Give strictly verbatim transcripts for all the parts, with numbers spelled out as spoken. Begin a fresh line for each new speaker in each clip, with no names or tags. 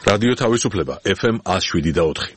რადიო თავისუფლება ეფ ემ one oh seven და four.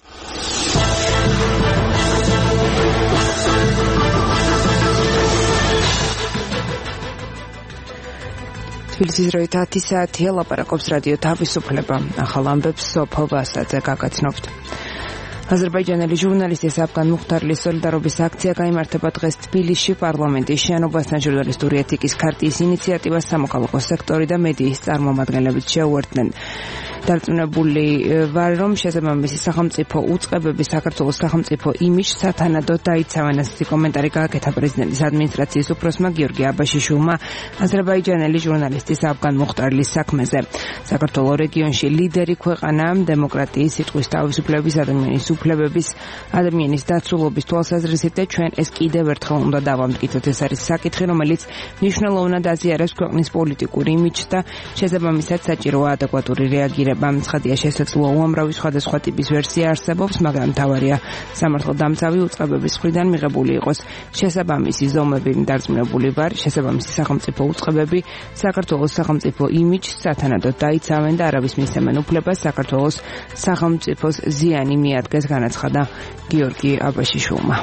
თბილისის დროით ათი საათია, ლაპარაკობს რადიო თავისუფლება. ახალ ამბებს სოფო ვასაძე გაგაცნობთ. აზერბაიჯანელი ჟურნალისტი საფგან მუხტარლის სოლიდარობის აქცია გაიმართება დღეს თბილისში პარლამენტის შენობასთან. ჟურნალისტური ეთიკის ქარტიის ინიციატივას სამოქალაქო სექტორი და მედიის წარმომადგენლებიც შეუერთდნენ. დარწმუნებული ვარ, რომ შესაბამისი სახელმწიფო უწყებები საქართველოს სახელმწიფო იმიჯს სათანადოდ დაიცავენ. ასეთი კომენტარი გააკეთა პრეზიდენტის ადმინისტრაციის უფროსმა გიორგი აბაშიშვილმა აზერბაიჯანელი ჟურნალისტის საფგან მუხტარლის საქმეზე. საქართველოს რეგიონში ლიდერი ქვეყანაა დემოკრატიის, სიტყვის თავისუფლების, ადამიანის უფლებების, ადამიანის დაცულობის თვალსაზრისით და ჩვენ ეს კიდევ ერთხელ უნდა დავამტკიცოთ. ეს არის საკითხი, რომელიც მნიშვნელოვნად აზიარებს ქვეყნის პოლიტიკურ იმიჯს და შესაბამისად საჭიროა ადეკვატური რეაგირება. ცხადია, შესაძლოა უამრავი სხვადასხვა ტიპის ვერსია არსებობს, მაგრამ მთავარია სამართალდამცავი უწყებების მხრიდან მიღებული იყოს შესაბამისი ზომები. დარწმუნებული ვარ, შესაბამისი სახელმწიფო უწყებები საქართველოს სახელმწიფო იმიჯს სათანადოდ დაიცავენ და არავის მისცემენ უფლებას საქართველოს სახელმწიფოს ზიანი მიადგეს, განაცხადა გიორგი აბაშიშვილმა.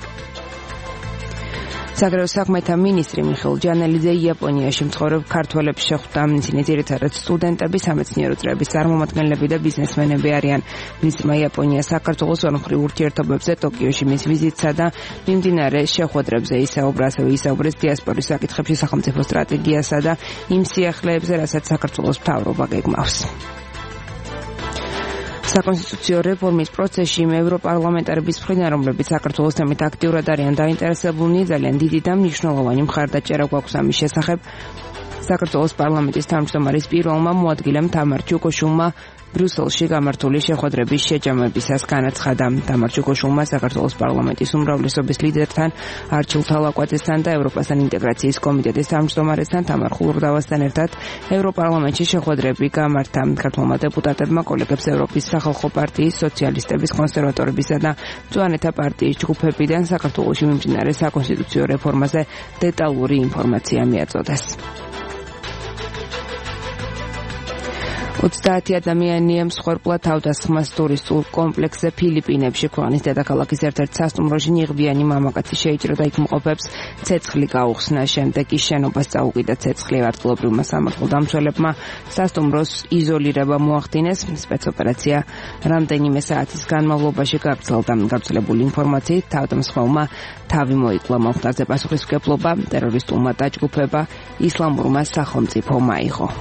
საგარეო საქმეთა მინისტრი მიხეილ ჯანელიძე იაპონიაში მცხოვრებ ქართველებს შეხვდა. ისინი ძირითადად სტუდენტები, სამეცნიერო წრეების წარმომადგენლები და ბიზნესმენები არიან. მისმა იაპონია საქართველოს ორმხრივ ურთიერთობებზე ტოკიოში მის ვიზიტსა და მიმდინარე შეხვედრებზე ისაუბრა. ასევე ისაუბრეს დიასპორის საკითხებში, სახელმწიფო სტრატეგიასა და იმ სიახლეებზე, რასაც საქართველოს მთავრობა გეგმავს. საკონსტიტუციო რეფორმის პროცესში ევროპარლამენტარების მხრიდან, რომლებიც საქართველოს თემით აქტიურად არიან დაინტერესებულნი, ძალიან დიდი და მნიშვნელოვანი მხარდაჭერა გვაქვს ამის შესახებ. საქართველოს პარლამენტის თავმჯდომარის პირველმა მოადგილემ თამარ ჩუკოშულმა ბრიუსელში გამართული შეხვედრების შეჯამებისას განაცხადა. თამარ ჩუკოშულმა საქართველოს პარლამენტის უმრავლესობის ლიდერთან, არჩილ თალაკვაძესთან და ევროპასთან ინტეგრაციის კომიტეტის თავმჯდომარესთან თამარ ხურდავასთან ერთად ევროპარლამენტში შეხვედრები გამართა. ქართველმა დეპუტატებმა კოლეგებს ევროპის სახალხო პარტიის, სოციალისტების, კონსერვატორებისა და მწვანეთა პარტიის ჯგუფებიდან საქართველოში მიმდინარე საკონსტიტუციო რეფორმაზე დეტალური ინფორმაცია მიაწოდეს. ოცდაათი ადამიანი მსხვერპლა თავდასხმას ტურისტულ კომპლექსზე ფილიპინებში. ქვეყნის დედაქალაქის ერთ-ერთ სასტუმროში ნიღბიანი მამაკაცი შეიჭრა, იქ მყოფებს ცეცხლი გაუხსნა. შემდეგ ის შენობას წაუყიდა ცეცხლი. ადგილობრივმა სამართალდამცველებმა სასტუმროს იზოლირება მოახდინეს. სპეცოპერაცია რამდენიმე საათის განმავლობაში გაგრძელდა. გავრცელებული ინფორმაციით თავდამსხმელმა თავი მოიკლა. მომხდარზე პასუხისმგებლობა ტერორისტულმა დაჯგუფება ისლამურმა სახელმწიფომ აიღო.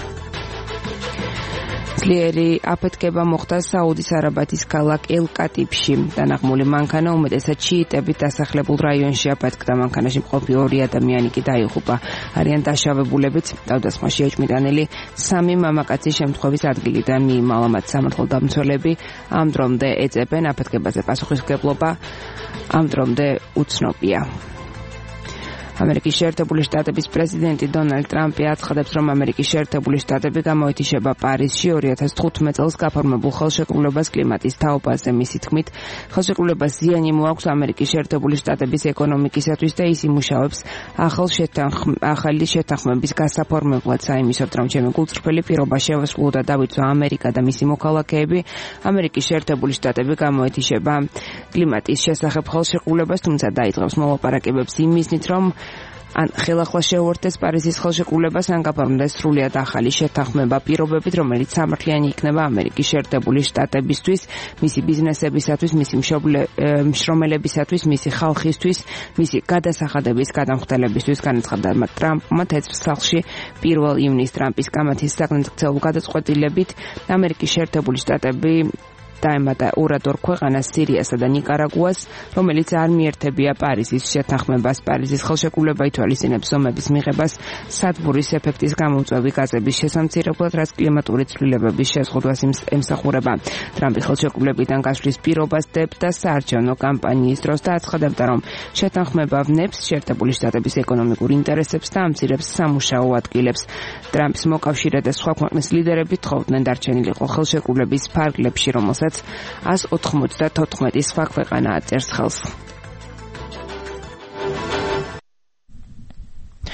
ძლიერი აფეთქება მოხდა საუდის არაბეთის ქალაქ ელ-კატიფში. დანაღმული მანქანა უმეტესად შიიტებით დასახლებულ რაიონში აფეთქდა. მანქანაში მყოფი ორი ადამიანი კი დაიღუპა. არიან დაშავებულებიც. თავდასხმაში ეჭვმიტანილი სამი მამაკაცი შემთხვევის ადგილიდან მიიმალა. მათ სამართალდამცველები ამ დრომდე ეწებენ. აფეთქებაზე პასუხისმგებლობა ამ დრომდე უცნობია. ამერიკის შეერთებული შტატების პრეზიდენტი დონალდ ტრამპი აცხადებს, რომ ამერიკის შეერთებული შტატები გამოეთიშება პარიზში ორი ათას თხუთმეტ წელს გაფორმებულ ხელშეკრულებას კლიმატის თაობაზე. მისი თქმით, ხელშეკრულებას ზიანი მოაქვს ამერიკის შეერთებული შტატების ეკონომიკისათვის და ის იმუშავებს ახალი შეთანხმების გასაფორმებლად. საიმისოდ, რომ ჩემი გულწრფელი პირობა შევასრულო და დავიცვა ამერიკა და მისი მოქალაქეები, ამერიკის შეერთებული შტატები გამოეთიშება კლიმატის შესახებ ხელშეკრულებას, თუმცა დაიწყებს მოლაპარაკებებს იმ მიზნით, რომ ან ხელახლა შეუერთდეს პარიზის ხელშეკრულებას, ან გაფორმდეს სრულიად ახალი შეთანხმება პირობებით, რომელიც სამართლიანი იქნება ამერიკის შეერთებული შტატებისთვის, მისი ბიზნესებისათვის, მისი მშრომელებისათვის, მისი ხალხისთვის, მისი გადასახადების გადამხდელებისთვის. განაცხადა ტრამპმა თეთრ სახლში პირველ ივნისს ტრამპის კამათის საგრძელო გადაწყვეტილებით ამერიკის შეერთებული შტატები დაემატა ორად ორ ქვეყანას, სირიასა და ნიკარაგუას, რომელიც არ მიერთებია პარიზის შეთანხმებას. პარიზის ხელშეკრულება ითვალისწინებს ზომების მიღებას სადგურის ეფექტის გამომწვევი გაზების შესამცირებლად, რაც კლიმატური ცვლილებების შეზღუდვას ემსახურება. ტრამპი ხელშეკრულებიდან გასვლის პირობას დებდა საარჩევნო კამპანიის დროს და აცხადებდა, რომ შეთანხმება ვნებს შეერთებული შტატების ეკონომიკურ ინტერესებს და ამცირებს სამუშაო ადგილებს. ტრამპის მოკავშირე და სხვა ქვეყნის ლიდერები თხოვდნენ დარჩენილიყო ხელშეკრულების ფარგლებში, რომელსაც ას ოთხმოცდათოთხმეტი სხვა ქვეყანა აწერს ხელს.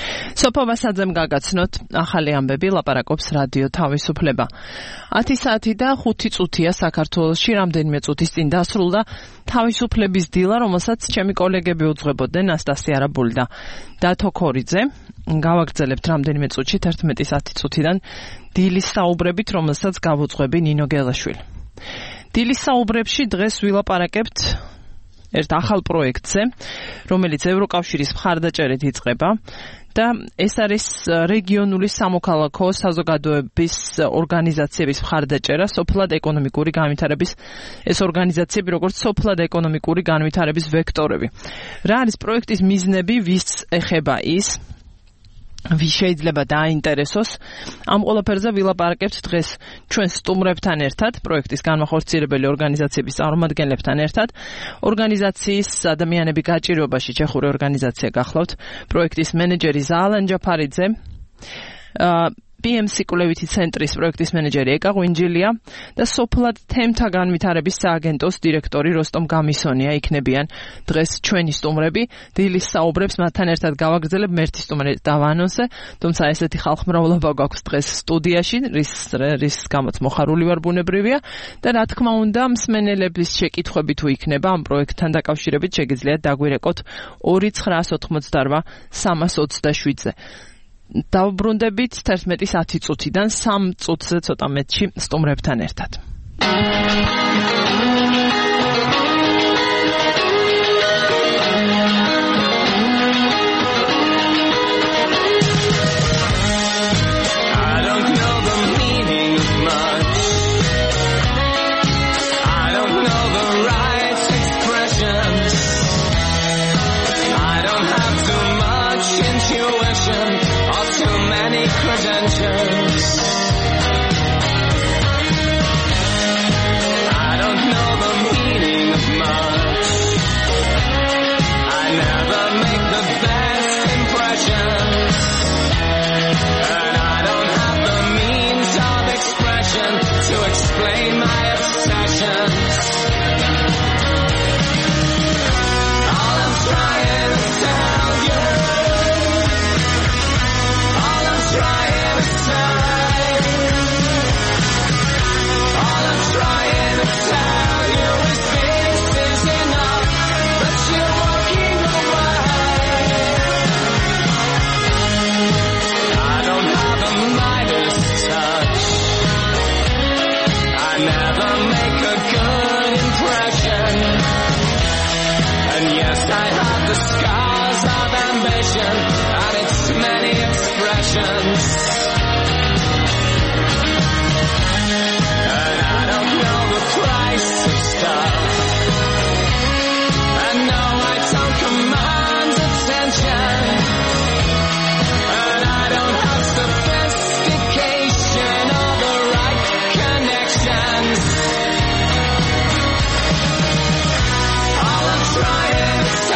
სოფობასაძემ გაგაცნოთ ახალი ამბები, ლაპარაკობს რადიო თავისუფლება. ათი საათი და ხუთი წუთია საქართველოში, რამდენიმე წუთის წინ დასრულდა თავისუფლების დილა, რომელსაც ჩემი კოლეგები უძღვებოდნენ, ნასტასია რაბული და დათო ქორიძე. გავაგრძელებთ რამდენიმე წუთში თერთმეტის ათი წუთიდან დილის საუბრებით, რომელსაც გავუძღვები ნინო გელაშვილი. დილის საუბრებში დღეს ვილაპარაკებთ ერთ ახალ პროექტზე, რომელიც ევროკავშირის მხარდაჭერით იწყება და ეს არის რეგიონული სამოქალაქო საზოგადოების ორგანიზაციების მხარდაჭერა, სოფლად ეკონომიკური განვითარების ეს ორგანიზაციები, როგორც სოფლად ეკონომიკური განვითარების ვექტორები. რა არის პროექტის მიზნები, ვის ეხება ის? ვის შეიძლება დააინტერესოს? ამ ყველაფერზე ვილაპარაკებთ დღეს ჩვენ სტუმრებთან ერთად, პროექტის განმახორციელებელი ორგანიზაციების წარმომადგენლებთან ერთად. ორგანიზაციის ადამიანები გაჭირვებაში ჩეხური ორგანიზაცია გახლავთ, პროექტის მენეჯერი ზაალან ჯაფარიძე, პი ემ სი კვლევითი ცენტრის პროექტის მენეჯერი ეკა ღვინჯილია და სოფლად თემთა განვითარების სააგენტოს დირექტორი როსტომ გამისონია იქნებიან დღეს ჩვენი სტუმრები. დილის საუბრებს მათთან ერთად გავაგრძელებ, მერთი სტუმრი დავანონსე, თუმცა ესეთი ხალხმრავლობა გვაქვს დღეს სტუდიაში, რის რის გამოც მოხარული ვარ ბუნებრივია და რა თქმა უნდა მსმენელების შეკითხვები თუ იქნება ამ პროექტთან დაკავშირებით შეგიძლიათ დაგვირეკოთ ორი ცხრაას ოთხმოცდარვა სამას ოცდაშვიდზე. დავბრუნდებით თერთმეტის ათი წუთიდან სამ წუთზე ცოტა მეტში სტუმრებთან ერთად.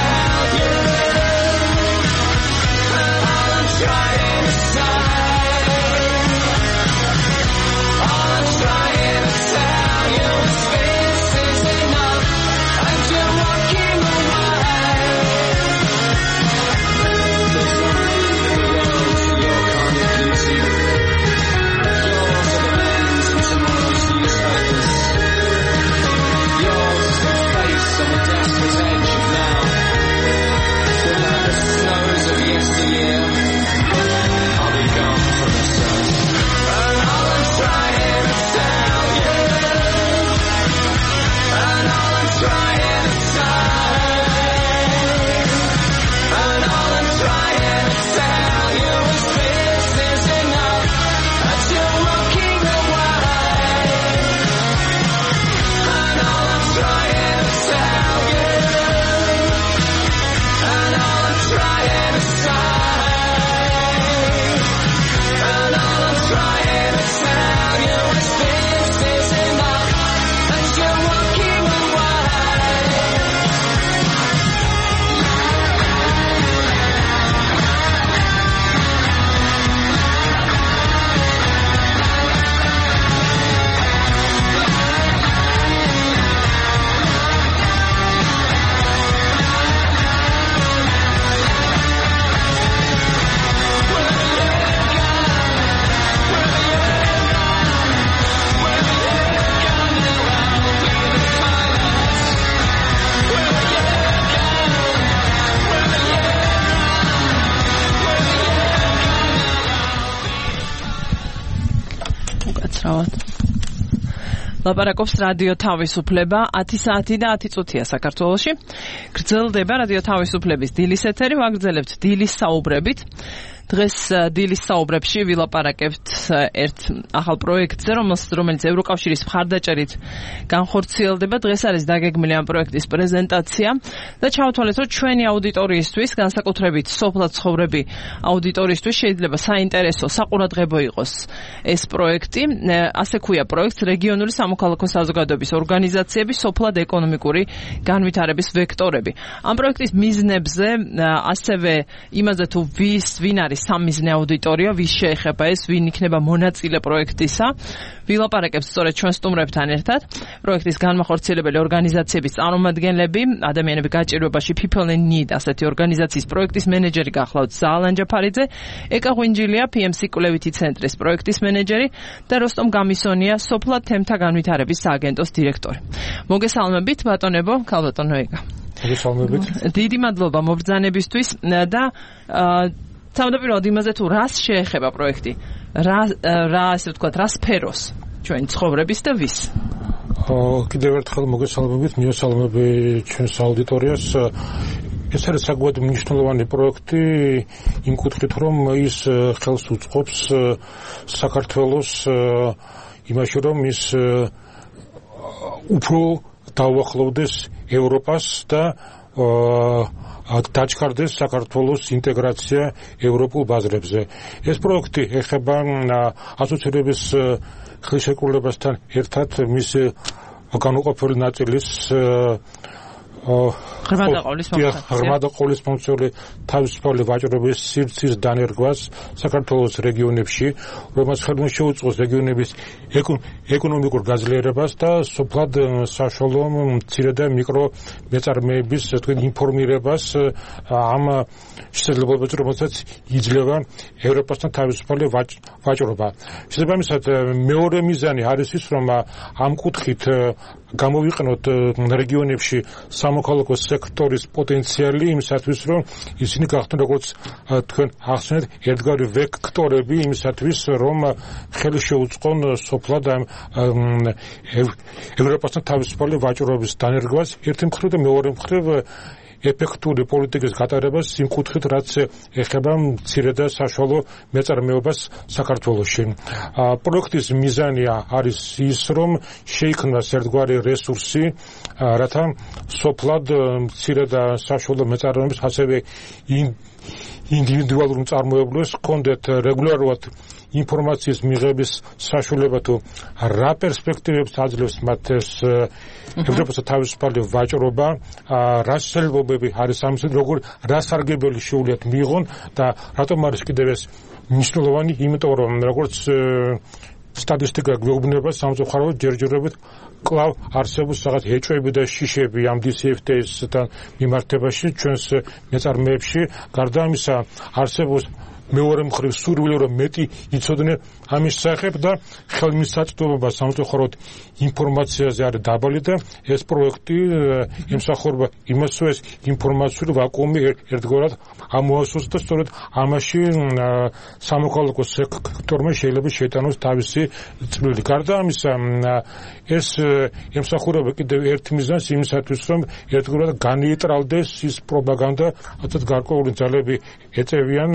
Trying to stop
თავად. ლაპარაკობს რადიო თავისუფლება ათი საათი და ათი წუთია საქართველოში. გრძელდება რადიო თავისუფლების დილის ეთერი, ვაგრძელებთ დილის საუბრებით. დღეს დილის საუბრებში ვილაპარაკებთ ერთ ახალ პროექტზე, რომელიც ევროკავშირის მხარდაჭერით განხორციელდება. დღეს არის დაგეგმილი ამ პროექტის პრეზენტაცია და ჩავთვალეთ, რომ ჩვენი აუდიტორიისთვის, განსაკუთრებით სოფლად ცხოვრები აუდიტორიისთვის შეიძლება საინტერესო, საყურადღებო იყოს ეს პროექტი. ასე ქვია პროექტს რეგიონული სამოქალაქო საზოგადოების ორგანიზაციების სოფლად ეკონომიკური განვითარების ვექტორები. ამ პროექტის მიზნებზე, ასევე იმაზე თუ ვის ვინ არის სამიზნე აუდიტორია, ვის შეეხება ეს, ვინ იქნება მონაწილე პროექტისა, ვილაპარაკებს სწორედ ჩვენ სტუმრებთან ერთად. პროექტის განმახორციელებელი ორგანიზაციების წარმომადგენლები, ადამიანები გაჭირვებაში People in Need ასეთი ორგანიზაციის პროექტის მენეჯერი გახლავთ ზაალან ჯაფარიძე, ეკა ღვინჯილია P M C კვლევითი ცენტრის პროექტის მენეჯერი და როსტომ გამისონია სოფლად თემთა განვითარების სააგენტოს დირექტორი. მოგესალმებით ბატონებო, ქალბატონო ეკა.
მოგესალმებით.
დიდი მადლობა მობრძანებისთვის და თავდაპირველად იმაზე თუ რას შეეხება პროექტი, რა რა ასე ვთქვათ, რა სფეროს ჩვენი ცხოვრების და ვის?
კიდევ ერთხელ მოგესალმებით, მიესალმები ჩვენს აუდიტორიას. ეს არის საკმაოდ მნიშვნელოვანი პროექტი იმ კუთხით, რომ ის ხელს უწყობს საქართველოს იმაში, რომ ის უფრო დაუახლოვდეს ევროპას და დაჩქარდეს საქართველოს ინტეგრაცია ევროპულ ბაზრებზე. ეს პროექტი ეხება ასოცირების ხელშეკრულებასთან ერთად მის განუყოფელი ნაწილის ღრმა და ყოლის მომცველი თავისუფალი ვაჭრობის სივრცის დანერგვას საქართველოს რეგიონებში, რომელსაც ხელმის შეუწყოს რეგიონების ეკონომიკურ გაძლიერებას და სოფლად საშუალო მცირე და მიკრო მეწარმეების ინფორმირებას ამ შესაძლებლობებზე, რომელსაც იძლევა ევროპასთან თავისუფალი ვაჭრობა. შესაბამისად, მეორე მიზანი არის ის, რომ ამ კუთხით გამოვიყენოთ რეგიონებში სამოქალაქო სექტორის პოტენციალი იმისათვის, რომ ისინი გახდნენ, როგორც თქვენ ახსენეთ, ერთგვარი ვექტორები იმისათვის, რომ ხელი შეუწყონ სოფლად ევროპასთან თავისუფალი ვაჭრობის დანერგვას ერთი მხრივ და მეორე მხრივ ეფექტური პოლიტიკის გატარებას იმ კუთხით, რაც ეხება მცირე და საშუალო მეწარმეობას საქართველოში. პროექტის მიზანი არის ის, რომ შეიქმნას ერთგვარი რესურსი, რათა სოფლად მცირე და საშუალო მეწარმეებს, ასევე ინდივიდუალურ მწარმოებლებს ჰქონდეთ რეგულარულად ინფორმაციის მიღების საშუალება თუ რა პერსპექტივებს აძლევს მათ ეს ევროპასთან თავისუფალი ვაჭრობა, რა შესაძლებლობები არის ამის, როგორ რა სარგებელი შეუძლიათ მიიღონ და რატომ არის კიდევ ეს მნიშვნელოვანი, იმიტომ რომ როგორც სტატისტიკა გვეუბნება, სამწუხაროდ ჯერჯერობით კვლავ არსებობს რაღაც ეჭვები და შიშები ამ D C F T-სთან მიმართებაში ჩვენს მეწარმეებში. გარდა ამისა, არსებობს მეორე მხრივ სურვილი, რომ მეტი იცოდნენ ამის სახებ და ხელმისაწვდომობა სამწუხაროდ ინფორმაციაზე არის დაბალი და ეს პროექტი ემსახურება იმას, რომ ეს ინფორმაციული ვაკუუმი ერთგვარად ამოასოს და სწორედ ამაში სამოქალაქო სექტორმა შეიძლება შეიტანოს თავისი წვლილი. გარდა ამისა, ეს ემსახურება კიდევ ერთ მიზანს იმისათვის, რომ ერთგვარად განიეტრალდეს ის პროპაგანდა, რასაც გარკვეული ძალები ეწევიან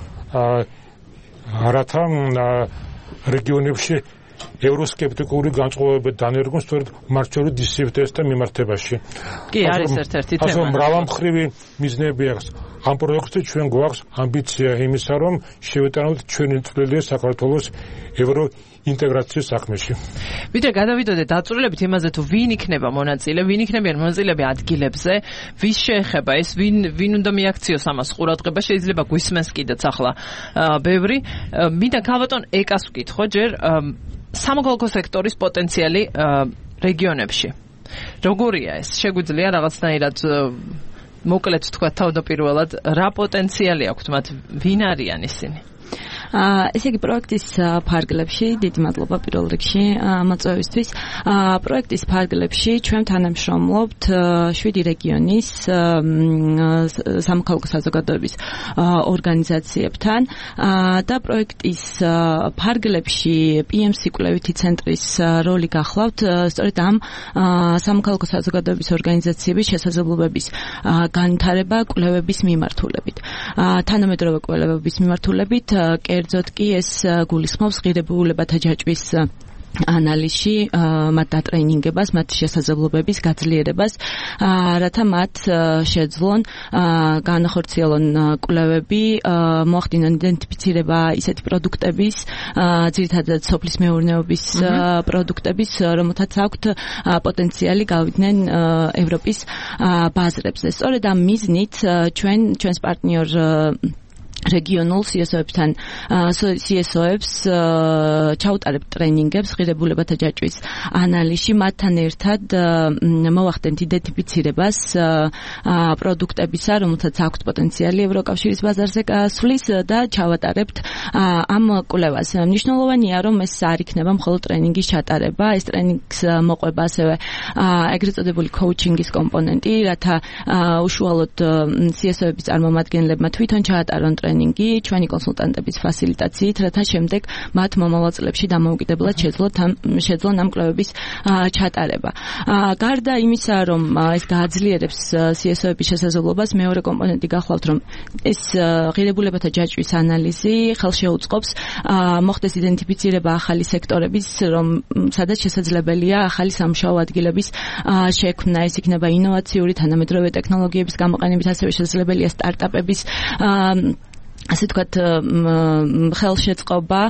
რათა რეგიონებში ევროსკეპტიკური განწყობები დანერგონ სწორედ მათ შორის D C F T-სთან მიმართებაში.
კი, არის ერთ-ერთი თემა.
ასე მრავალმხრივი მიზნები აქვს. ამ პროექტზე ჩვენ გვაქვს ამბიცია იმისა, რომ შევეტანოთ ჩვენი წვლილი საქართველოს ევრო ინტეგრაციის საქმეში.
ვიდრე გადავიდოდეთ დაწვრილებით იმაზე თუ ვინ იქნება მონაწილე, ვინ იქნებიან მონაწილეები ადგილებზე, ვის შეეხება ეს, ვინ ვინ უნდა მიაქციოს ამას ყურადღება, შეიძლება გვისმენს კიდეც ახლა ბევრი. მინდა ქალბატონ ეკას ვკითხო ჯერ სამოქალაქო სექტორის პოტენციალი რეგიონებში. როგორია ეს? შეგვიძლია რაღაცნაირად მოკლედ თქვა თავდაპირველად, რა პოტენციალი აქვთ მათ, ვინ არიან ისინი?
ესე იგი პროექტის ფარგლებში დიდი მადლობა პირველ რიგში მოწვევისთვის. პროექტის ფარგლებში ჩვენ თანამშრომლობთ შვიდი რეგიონის სამოქალაქო საზოგადოების ორგანიზაციებთან და პროექტის ფარგლებში პი ემ სი კვლევითი ცენტრის როლი გახლავთ სწორედ ამ სამოქალაქო საზოგადოების ორგანიზაციების შესაძლებლობების განვითარება კვლევების მიმართულებით. თანამედროვე კვლევების მიმართულებით, კერძოდ კი ეს გულისხმობს ღირებულებათა ჯაჭვის ანალიზში, მათ დატრეინინგებას, მათ შესაძლებლობების გაძლიერებას, რათა მათ შეძლონ განახორციელონ კვლევები, მოახდინონ იდენტიფიცირება ისეთი პროდუქტების, ძირითადად სოფლის მეურნეობის პროდუქტების, რომელთაც აქვთ პოტენციალი გავიდნენ ევროპის ბაზრებზე. სწორედ ამ მიზნით ჩვენ ჩვენს პარტნიორ რეგიონულ სი ეს ო-ებთან სი ეს ო-ებს ჩაუტარებთ ტრეინინგებს ღირებულებათა ჯაჭვის ანალიზში, მათთან ერთად მოვახდენთ იდენტიფიცირებას პროდუქტებისა, რომელთაც აქვთ პოტენციალი ევროკავშირის ბაზარზე გასვლის და ჩავატარებთ ამ კვლევას. მნიშვნელოვანია, რომ ეს არ იქნება მხოლოდ ტრეინინგის ჩატარება, ეს ტრეინინგს მოყვება ასევე ეგრეთ წოდებული კოუჩინგის კომპონენტი, რათა უშუალოდ სი ეს ო-ების წარმომადგენლებმა თვითონ ჩაატარონ ტრეინინგი ჩვენი კონსულტანტების ფასილიტაციით, რათა შემდეგ მათ მომავალ წლებში დამოუკიდებლად შეძლონ ამ კვლევების ჩატარება. გარდა იმისა, რომ ეს გააძლიერებს სი ეს ო-ების შესაძლებლობას, მეორე კომპონენტი გახლავთ, რომ ეს ღირებულებათა ჯაჭვის ანალიზი ხელშეუწყობს მოხდეს იდენტიფიცირება ახალი სექტორების, რომ სადაც შესაძლებელია ახალი სამუშაო ადგილების შექმნა, ეს იქნება ინოვაციური თანამედროვე ტექნოლოგიების გამოყენებით, ასევე შესაძლებელია სტარტაპების ასე თქვათ ხელშეწყობა,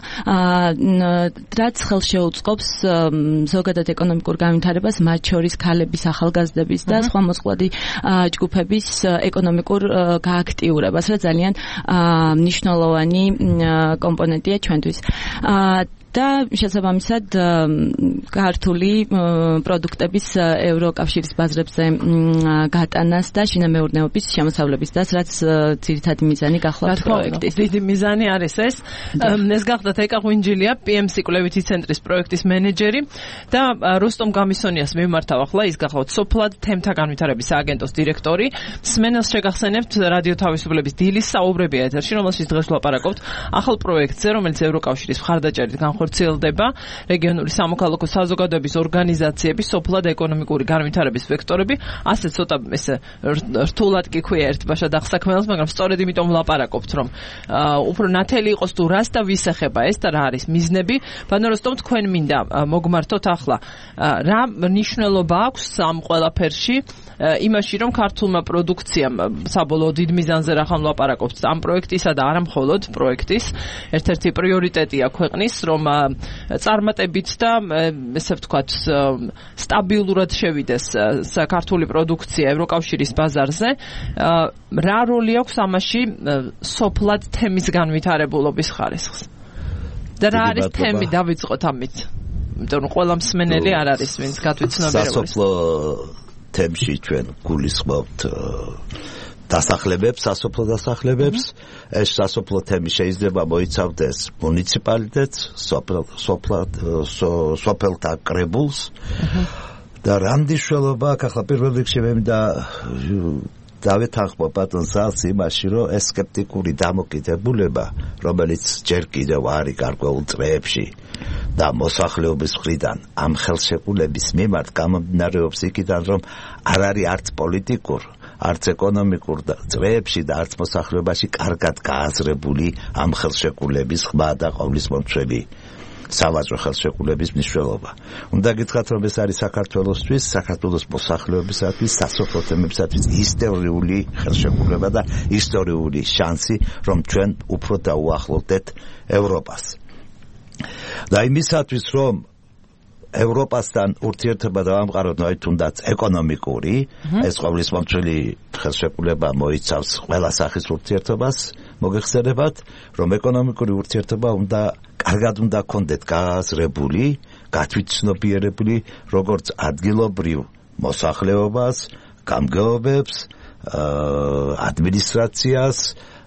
რაც ხელშეუწყობს ზოგადად ეკონომიკურ განვითარებას, მათ შორის ქალების, ახალგაზრდების და სხვა მოწყვლადი ჯგუფების ეკონომიკურ გააქტიურებას, რაც ძალიან მნიშვნელოვანი კომპონენტია ჩვენთვის. და შესაბამისად ქართული პროდუქტების ევროკავშირის ბაზრებზე გატანას და შინამეურნეობის შემოსავლების დას, რაც ძირითადი მიზანი გახლავთ პროექტის.
დიდი მიზანი არის ეს. ეს გახდათ ეკა ღვინჯილია, პი ემ სი კვლევითი ცენტრის პროექტის მენეჯერი და როსტომ გამისონიას მიმართავ ახლა, ის გახლავთ სოფლად თემთა განვითარების სააგენტოს დირექტორი. მსმენელს შეგახსენებთ რადიო თავისუფლების დილის საუბრები ეთერში, რომელშიც დღეს ვლაპარაკობთ ახალ პროექტზე, რომელიც ევროკავშირის მხარდაჭერით განხორციელდება, რეგიონული სამოქალაქო საზოგადოების ორგანიზაციების სოფლად ეკონომიკური განვითარების ვექტორები, ასე ცოტა ესე რთულად კი ქვია ერთბაშად აღსაქმელს, მაგრამ სწორედ იმიტომ ვლაპარაკობთ, რომ უფრო ნათელი იყოს თუ რას და ვის ეხება ეს და რა არის მიზნები. ბანო როსტომ, თქვენ მინდა მოგმართოთ ახლა რა მნიშვნელობა აქვს ამ ყველაფერში, იმაში, რომ ქართულმა პროდუქციამ საბოლოო დიდ მიზანზე რა ხან ვლაპარაკობთ ამ პროექტისა და არა მხოლოდ პროექტის ერთ-ერთი პრიორიტეტია ქვეყნის, რომ წარმატებით და ესე ვთქვათ სტაბილურად შევიდეს ქართული პროდუქცია ევროკავშირის ბაზარზე. რა როლი აქვს ამაში სოფლად თემის განვითარებულობის ხარისხს? და რა არის თემი, დავიწყოთ ამით. იმიტომ რომ ყველა მსმენელი არ არის, ვინც გათვითცნობიერებს.
სასოფლო თემში ჩვენ გულისხმობთ დასახლებებს, სასოფლო დასახლებებს. ეს სასოფლო თემი შეიძლება მოიცავდეს მუნიციპალიტეტს, სოფელთა კრებულს და რა მნიშვნელობა აქვს ახლა პირველ რიგში მე მინდა დავეთანხმო ბატონ ზალს იმაში, რომ ეს სკეპტიკური დამოკიდებულება, რომელიც ჯერ კიდევ არის გარკვეულ წრეებში და მოსახლეობის მხრიდან ამ ხელშეკრულების მიმართ გამომდინარეობს იქიდან, რომ არ არის არც პოლიტიკურ, არც ეკონომიკურ წრეებში და არც მოსახლეობაში კარგად გააზრებული ამ ხელშეკრულების ხმა და ყოვლისმომცველი სავაჭრო ხელშეკრულების მნიშვნელობა. უნდა გითხრათ, რომ ეს არის საქართველოსთვის, საქართველოს მოსახლეობისათვის, სასოფლო თემებისათვის ისტორიული ხელშეკრულება და ისტორიული შანსი, რომ ჩვენ უფრო დაუახლოვდეთ ევროპას. და იმისათვის, რომ ევროპასთან ურთიერთობა დავამყაროთ, აი თუნდაც ეკონომიკური, ეს ყოვლისმომცველი ხელშეკრულება მოიცავს ყველა სახის ურთიერთობას, მოგეხსენებათ, რომ ეკონომიკური ურთიერთობა უნდა კარგად უნდა კონდეთ გააზრებული, გათვითცნობიერებული, როგორც ადგილობრივ მოსახლეობას, გამგეობებს, ადმინისტრაციას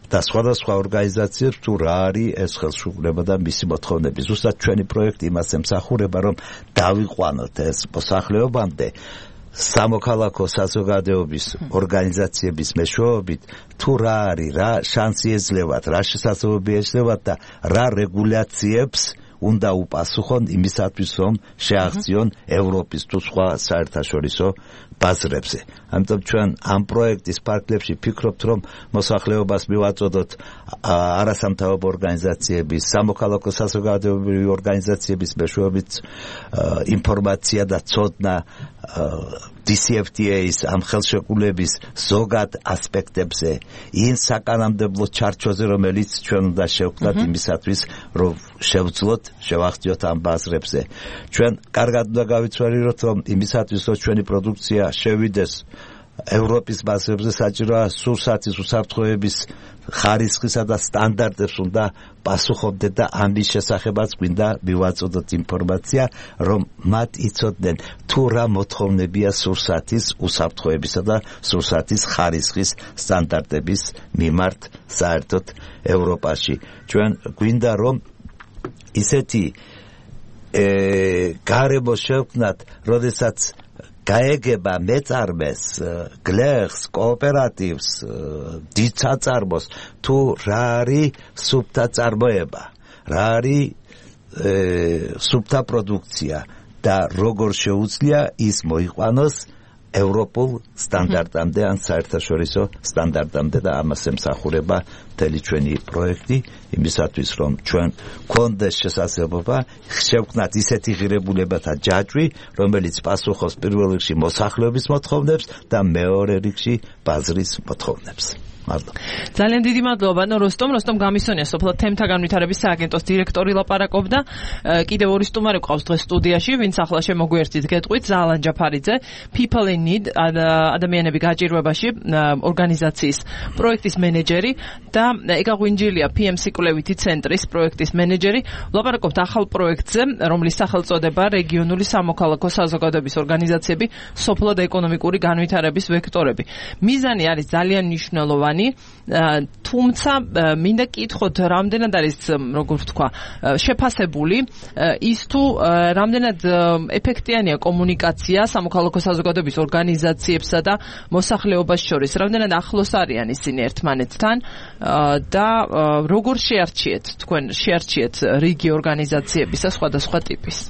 და სხვადასხვა ორგანიზაციებს თუ რა არის ეს ხელშეკრულება და მისი მოთხოვნები. ზუსტად ჩვენი პროექტი იმას ემსახურება, რომ დავიყვანოთ ეს მოსახლეობამდე სამოქალაქო საზოგადოების ორგანიზაციების მეშვეობით თუ რა არის, რა შანსი ეძლევათ, რა შესაძლებლობები ეძლევათ და რა რეგულაციებს უნდა უპასუხონ იმისათვის, რომ შეაღწიონ ევროპის თუ სხვა საერთაშორისო ბაზრებზე. ამიტომ ჩვენ ამ პროექტის პარკლებში ვფიქრობთ, რომ მოსახლეობას მივაწოდოთ არასამთავრობო ორგანიზაციების, სამოქალაქო საზოგადოებრივი ორგანიზაციების მეშვეობით ინფორმაცია და ცოდნა დი სი ეფ ტი ეის ამ ხელშეკრულების ზოგად ასპექტებზე, იმ საკანონმდებლო ჩარჩოზე, რომელიც ჩვენ უნდა შევქმნათ იმისათვის, რომ შევძლოთ, შევახციოთ ამ ბაზრებზე. ჩვენ კარგად უნდა გავიცვალოთ, რომ იმისათვის, რომ ჩვენი პროდუქცია შევიდეს ევროპის ბაზრებზე, საჭიროა სურსათის უსაფრთხოების ხარისხისა და სტანდარტებს უნდა პასუხობდეთ და ამის შესახებაც გვინდა მივაწოდოთ ინფორმაცია, რომ მათ იცოდნენ თუ რა მოთხოვნებია სურსათის უსაფრთხოებისა და სურსათის ხარისხის სტანდარტების მიმართ საერთოდ ევროპაში. ჩვენ გვინდა რომ ისეთი გარემო შევქმნათ, როდესაც გაეგება მეწარმეს, გლეხს, კოოპერატივს, დიდ საწარმოს, თუ რა არის სუფთა წარმოება, რა არის სუფთა პროდუქცია და როგორ შეუძლია ის მოიყვანოს ევროპულ სტანდარტამდე ან საერთაშორისო სტანდარტამდე და ამას ემსახურება მთელი ჩვენი პროექტი, იმისათვის რომ ჩვენ გვქონდეს შესაძლებლობა შევქმნათ ისეთი ღირებულებათა ჯაჭვი, რომელიც პასუხობს პირველ რიგში მოსახლეობის მოთხოვნებს და მეორე რიგში ბაზრის მოთხოვნებს. მადლობა.
ძალიან დიდი მადლობა, ნო როსტომ, როსტომ გამისონია სოფლად თემთა განვითარების სააგენტოს დირექტორი ლაპარაკობდა. კიდევ ორი სტუმარი ყავს დღეს სტუდიაში, ვინც ახლა შემოგვიერთით გეტყვით, ზალან ჯაფარიძე, People in Need, ადამიანები გაჭირვებაში ორგანიზაციის პროექტის მენეჯერი და ეკა ღვინჯილია პი ემ სიკვლევითი ცენტრის პროექტის მენეჯერი. ლაპარაკობთ ახალ პროექტზე, რომლის სახელწოდება რეგიონული სამოქალაქო საზოგადოების ორგანიზაციები, სოფლად ეკონომიკური განვითარების ვექტორები. მიზანი არის ძალიან მნიშვნელოვანი, თუმცა მინდა კითხოთ, რამდენად არის, როგორ ვთქვა, შეფასებული ის თუ რამდენად ეფექტიანია კომუნიკაცია სამოქალაქო საზოგადოების ორგანიზაციებსა და მოსახლეობას შორის, რამდენად ახლოს არიან ისინი ერთმანეთთან და როგორ შეარჩიეთ თქვენ შეარჩიეთ რიგი ორგანიზაციებისა სხვადასხვა ტიპის.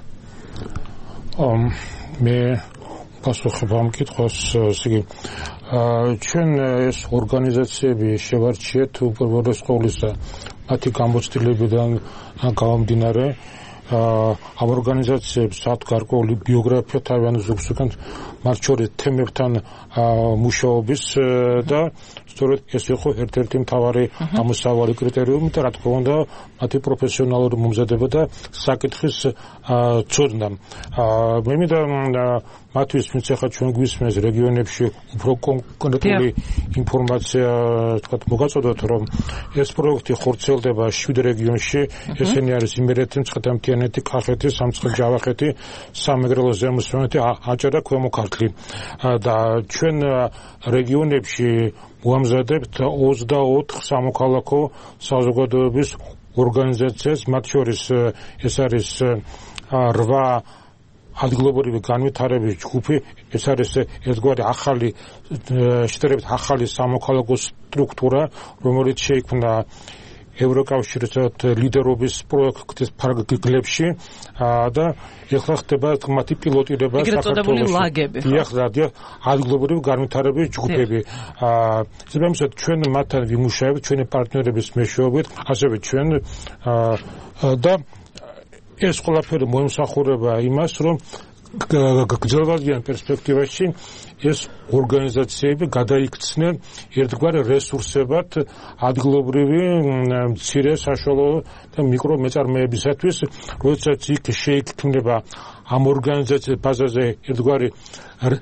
მე პასუხობ ამ კითხვას, ისე ჩვენ ეს ორგანიზაციები შევარჩიეთ უპირველეს ყოვლისა მათი გამოცდილებიდან გამომდინარე. ამ ორგანიზაციებს აქვს გარკვეული ბიოგრაფია, თავიანთი ზოგსუგან მათ შორის თემებთან მუშაობის და სწორედ ეს იყო ერთ-ერთი მთავარი ამოსავალი კრიტერიუმი და რა თქმა უნდა მათი პროფესიონალური მომზადება და საკითხის ცოდნა. მე მინდა მათთვის, ვინც ახლა ჩვენ გვისმენს რეგიონებში უფრო კონკრეტული ინფორმაცია თქვათ მოგაწოდოთ, რომ ეს პროექტი ხორციელდება შვიდ რეგიონში, ესენი არის იმერეთი, მცხეთა-მთიანეთი, კახეთი, სამცხე-ჯავახეთი, სამეგრელო, ზემო სვანეთი, აჭარა, ქვემო ქართლი და ჩვენ რეგიონებში ვამზადებთ ოცდაოთხ სამოქალაქო საზოგადოების ორგანიზაციას, მათ შორის ეს არის რვა ადგილობრივი განვითარების ჯგუფი, ეს არის ერთგვარი ახალი შედარებით ახალი სამოქალაქო სტრუქტურა, რომელიც შეიქმნა ევროკავშირის ლიდერობის პროექტის ფარგლებში და ეხლა ხდება მათი პილოტირება საქართველოში. ეხლა ადგილობრივი განვითარების ჯგუფები. ზოგადად ჩვენ მათთან ვიმუშავებთ ჩვენი პარტნიორების მეშვეობით, ასევე ჩვენ და ეს ყველაფერი მოემსახურება იმას, რომ გრძელვადიან პერსპექტივაში ეს ორგანიზაციები გადაიქცნენ ერთგვარ რესურსებად ადგილობრივი მცირე საშუალო და მიკრო მეწარმეებისათვის, როდესაც იქ შეიქმნება ამ ორგანიზაციების ბაზაზე ერთგვარი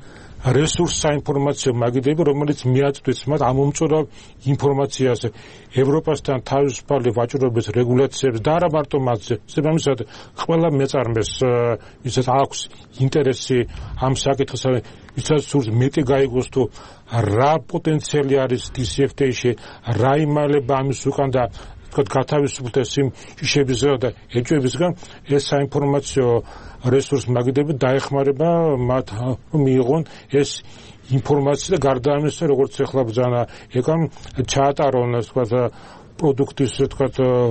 რესურს საინფორმაციო მაგიდები, რომელიც მიაწვდის მათ ამომწურავ ინფორმაციას ევროპასთან თავისუფალი ვაჭრობის რეგულაციებს და არა მარტო მათზე. შესაბამისად, ყველა მეწარმეს ვისაც აქვს ინტერესი ამ საკითხზე, ვისაც სურს მეტი გაიგოს თუ რა პოტენციალი არის დი სი ეფ თი-ში, რა იმალება ამის უკან და გათავისუფლდეს იმ შიშებისა და ეჭვებისგან, ეს საინფორმაციო რესურს მაგიდები დაეხმარება მათ მიიღონ ეს ინფორმაცია და გარდა ამისა, როგორც ახლა ბრძანა ეკამ ჩაატარონ ასე ვთქვათ პროდუქტის ასე ვთქვათ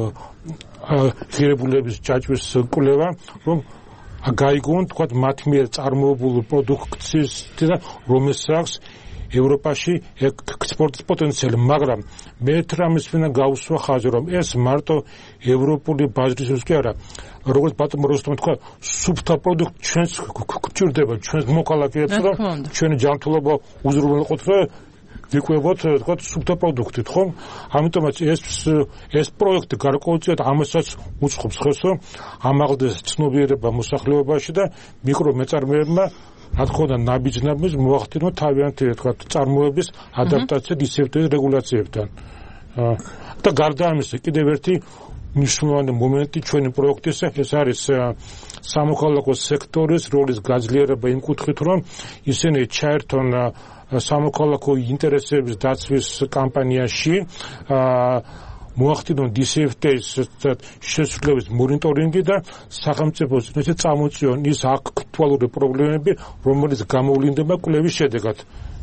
ღირებულების ჯაჭვის კვლევა, რომ გაიგონ ვთქვათ მათ მიერ წარმოებულ პროდუქციის და რომელსაც ევროპაში ექსპორტის პოტენციალი, მაგრამ მე თრამის ვინა გავუსვა ხაზი, რომ ეს მარტო ევროპული ბაზრისთვის კი არა, როგორც ბატონო როსტომ თქვა, სუფთა პროდუქტი ჩვენს გვჭირდება, ჩვენს მოქალაქეებს, რომ ჩვენი ჯანმრთელობა უზრუნველყოთ და ვიკვებოთ, თქვა, სუფთა პროდუქტით, ხო? ამიტომაც ეს ეს პროექტი გარკვეულწილად ამასაც უწყობს ხელს, რომ ამაღლდეს ცნობიერება მოსახლეობაში და მიკრომეწარმეებმა რა თქმა უნდა ნაბიჯ-ნაბიჯ მოახდინონ თავიანთი თქვა წარმოების ადაპტაცია დი სი ეფ თი-ის რეგულაციებთან. და გარდა ამისა, კიდევ ერთი მნიშვნელოვანი მომენტი ჩვენი პროექტისა, ეს არის სამოქალაქო სექტორის როლის გაძლიერება იმ კუთხით, რომ ისინი ჩაერთონ სამოქალაქო ინტერესების დაცვის კამპანიაში, მოახდინონ დი სი ეფ თი-ის შესრულების მონიტორინგი და სახელმწიფოს ისე წამოწიონ ის აქტუალური პრობლემები, რომელიც გამოვლინდება კვლევის შედეგად.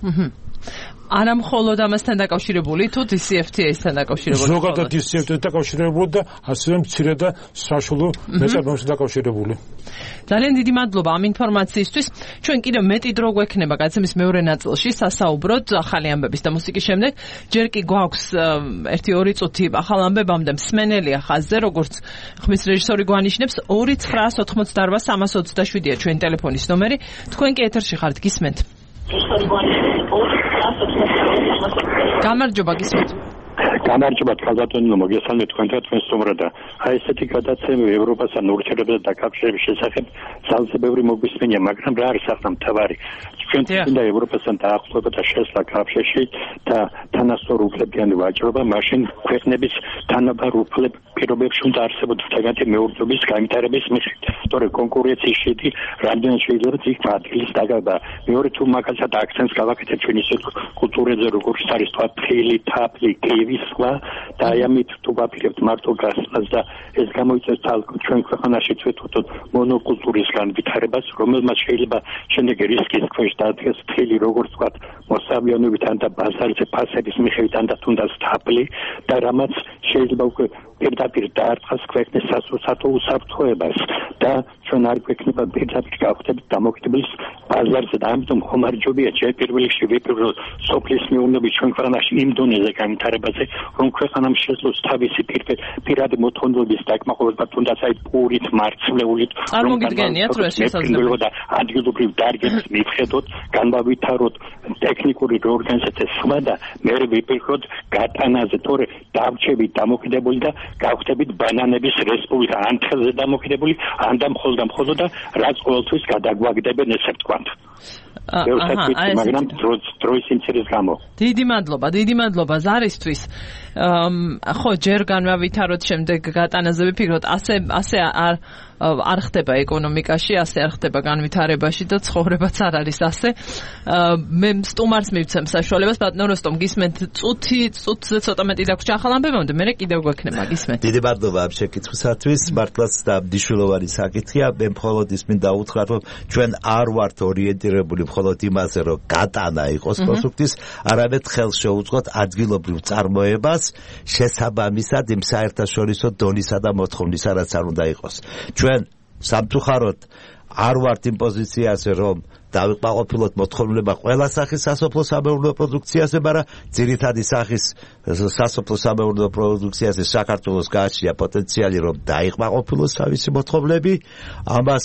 არა მხოლოდ ამასთან დაკავშირებული, თუ დი სი ეფ თი-ისთან დაკავშირებული.
ზოგადად დი სი ეფ თი-ისთან დაკავშირებული და ასევე მცირე და საშუალო მეწარმეებთან დაკავშირებული.
ძალიან დიდი მადლობა ამ ინფორმაციისთვის. ჩვენ კიდევ მეტი დრო გვექნება გაცემის მეორე ნაწილში სასაუბროდ ახალი ამბების და მუსიკის შემდეგ. ჯერ კი გვაქვს ერთი ორი წუთი ახალ ამბებამდე მსმენელია ხაზზე, როგორც ხმის რეჟისორი გვანიშნებს, ორი ცხრაას ოთხმოცდაარბა სამას ოცდაშვიდია ჩვენი ტელეფონის ნომერი. თქვენ კი ეთერში ხართ, გისმენთ. გამარჯობა, გისმენთ.
გამარჯობა, კალბატონო, მოგესალმებით თქვენთან თქვენს სტუმრად და აი ესეთი გადაცემა ევროპასთან ურთიერთობასა და დაკავშირების შესახებ ძალზე ბევრი მოგვისმენია, მაგრამ რა არის ახლა მთავარი? ჩვენ თვითონ ევროპასთან დაახლოება და შესვლა კავშირში და თანასწორ უფლებიანი ვაჭრობა, მაშინ ქვეყნების თანაბარ უფლებ პირობებში უნდა არსებობდეს თაგათი მეურნეობის განვითარების მიხედვით. თორე კონკურენციის შედი რამდენად შეიძლება იქ ადგილის დაგება. მეორე თუ მაგალითად აქცენტს გავაკეთებ ჩვენ ისეთ კულტურაზე, როგორც არის თქვა ფილი, თაფლი, კივის და აი ამით თუ ვაპირებთ მარტო გასვლას და ეს გამოიწვევს თალკ ჩვენ ქვეყანაში თვითონ მონოკულტურის განვითარებას, რომელმაც შეიძლება შემდეგ რისკის ქვეშ დადგეს თილი, როგორც თქვა, მოსავლიანობიდან და ბაზარზე ფასების მიხედვით და თუნდაც თაფლი და რამაც შეიძლება უკვე პირდაპირ დაარტყას ქვეყნის სასურსათო უსაფრთხოებას და ჩვენ არ გვექნება პირდაპირ გავხდებით დამოკიდების ბაზარზე და ამიტომ ხომარჯობია ჯერ პირველ რიგში ვიპიროთ სოფლის მეურნეობის ჩვენ ქვეყანაში იმ დონეზე განვითარებაზე, რომ ქვეყანამ შეძლოს თავისი პირადი მოთხოვნილების დაკმაყოფილება თუნდაც აი პურით, მარცვლეულით,
რომ გიგენიათ რომ ეს შესაძლებელი
და ადგილობრივ დარგებს მივხედოთ, განვავითაროთ ტექნიკური ორგანიზაცია სხვა და მე ვიპიროთ გატანაზე, თორე დავრჩებით დამოკიდებული და გავხდებით ბანანების რესპუბლიკა ან თხელზე დამოკიდებული, ან და მხოლოდ და მხოლოდ და რაც ყოველთვის გადაგვაგდებენ ესე ვთქვათ.
აჰა,
მაგრამ დროის სიმცირის გამო.
დიდი მადლობა, დიდი მადლობა ზარისთვის. ხო, ჯერ განვავითაროთ, შემდეგ გატანაზე ვიფიქროთ, ასე ასე არ არ ხდება ეკონომიკაში, ასე არ ხდება განვითარებაში და ცხოვრებაც არ არის ასე. მე სტუმარს მივცემ საშუალებას, ბატონო როსტომ, გისმენთ წუთი, წუთზე ცოტა მეტი დაგვრჩა ახალ ამბებამდე, მე კიდევ გვექნება, გისმენთ.
დიდი მადლობა ამ შეკითხვისათვის, მართლაც და მნიშვნელოვანი საკითხია. მე მხოლოდ ის მინდა უთხრათ, რომ ჩვენ არ ვართ ორიენტირებული მხოლოდ იმაზე, რომ გატანა იყოს პროდუქტის, არამედ ხელს შეუწყოთ ადგილობრივ წარმოებას შესაბამისად იმ საერთაშორისო დონისა და მოთხოვნისა, რაც არ უნდა იყოს. ჩვენ სამწუხაროდ არ ვართ იმ პოზიციაზე, რომ დავიყვაყოფილოთ მოთხოვნილება ყველა სახის სასოფლო სამეურნეო პროდუქციაზე, მაგრამ ძირითადი სახის სასოფლო სამეურნეო პროდუქციაზე საქართველოს გააჩნია პოტენციალი, რომ დაიყვაყოფილოს თავისი მოთხოვნილები. ამას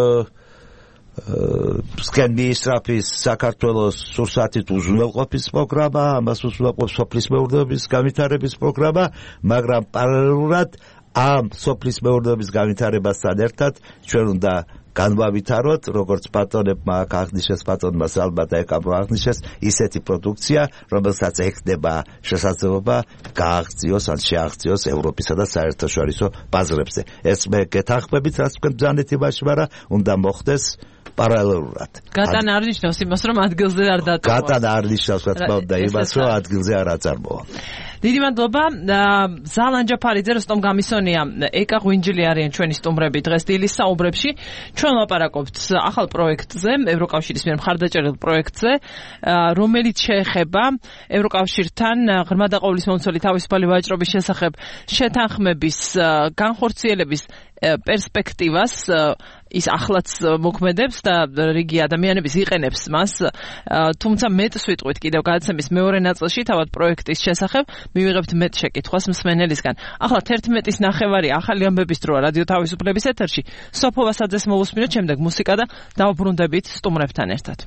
სკენ მიისწრაფის საქართველოს სურსათით უზრუნველყოფის პროგრამა, ამას უზრუნველყოფს სოფლის მეურნეობის განვითარების პროგრამა, მაგრამ პარალელურად ამ სოფლის მეურნეობის განვითარებასთან ერთად ჩვენ უნდა განვავითაროთ, როგორც ბატონებმა აქ აღნიშნეს, ბატონმა ალბათ ეკაბო აღნიშნეს, ისეთი პროდუქცია, რომელსაც ეხდება შესაძლებლობა გააღწიოს ან შეაღწიოს ევროპისა და საერთაშორისო ბაზრებზე. ეს მე გეთანხმებით, რაც თქვენ ბრძანეთ იმაში, მაგრამ უნდა მოხდეს პარალელურად.
გატანა არ ნიშნავს იმას, რომ ადგილზე არ დატოვა.
გატანა არ ნიშნავს, რა თქმა უნდა, იმას, რომ ადგილზე არ აწარმოა.
დიდი მადლობა. ზალან ჯაფარიძე, როსტომ გამისონია, ეკა ღვინჯილი არიან ჩვენი სტუმრები დღეს დილის საუბრებში. ჩვენ ლაპარაკობთ ახალ პროექტზე, ევროკავშირის მიერ მხარდაჭერილ პროექტზე, რომელიც შეეხება ევროკავშირთან ღრმა და ყოვლისმომცველი თავისუფალი ვაჭრობის შესახებ შეთანხმების განხორციელების პერსპექტივას ის ახლაც მოქმედებს და რიგი ადამიანების იყენებს მას, თუმცა მეტს ვიტყვით კიდევ გადაცემის მეორე ნაწილში თავად პროექტის შესახებ მივიღებთ მეტ შეკითხვას მსმენელისგან. ახლა თერთმეტის ნახევარი ახალი ამბების დროა რადიო თავისუფლების ეთერში. სოფო ვასაძეს მოვუსმინოთ, შემდეგ მუსიკა და დავუბრუნდებით სტუმრებთან ერთად.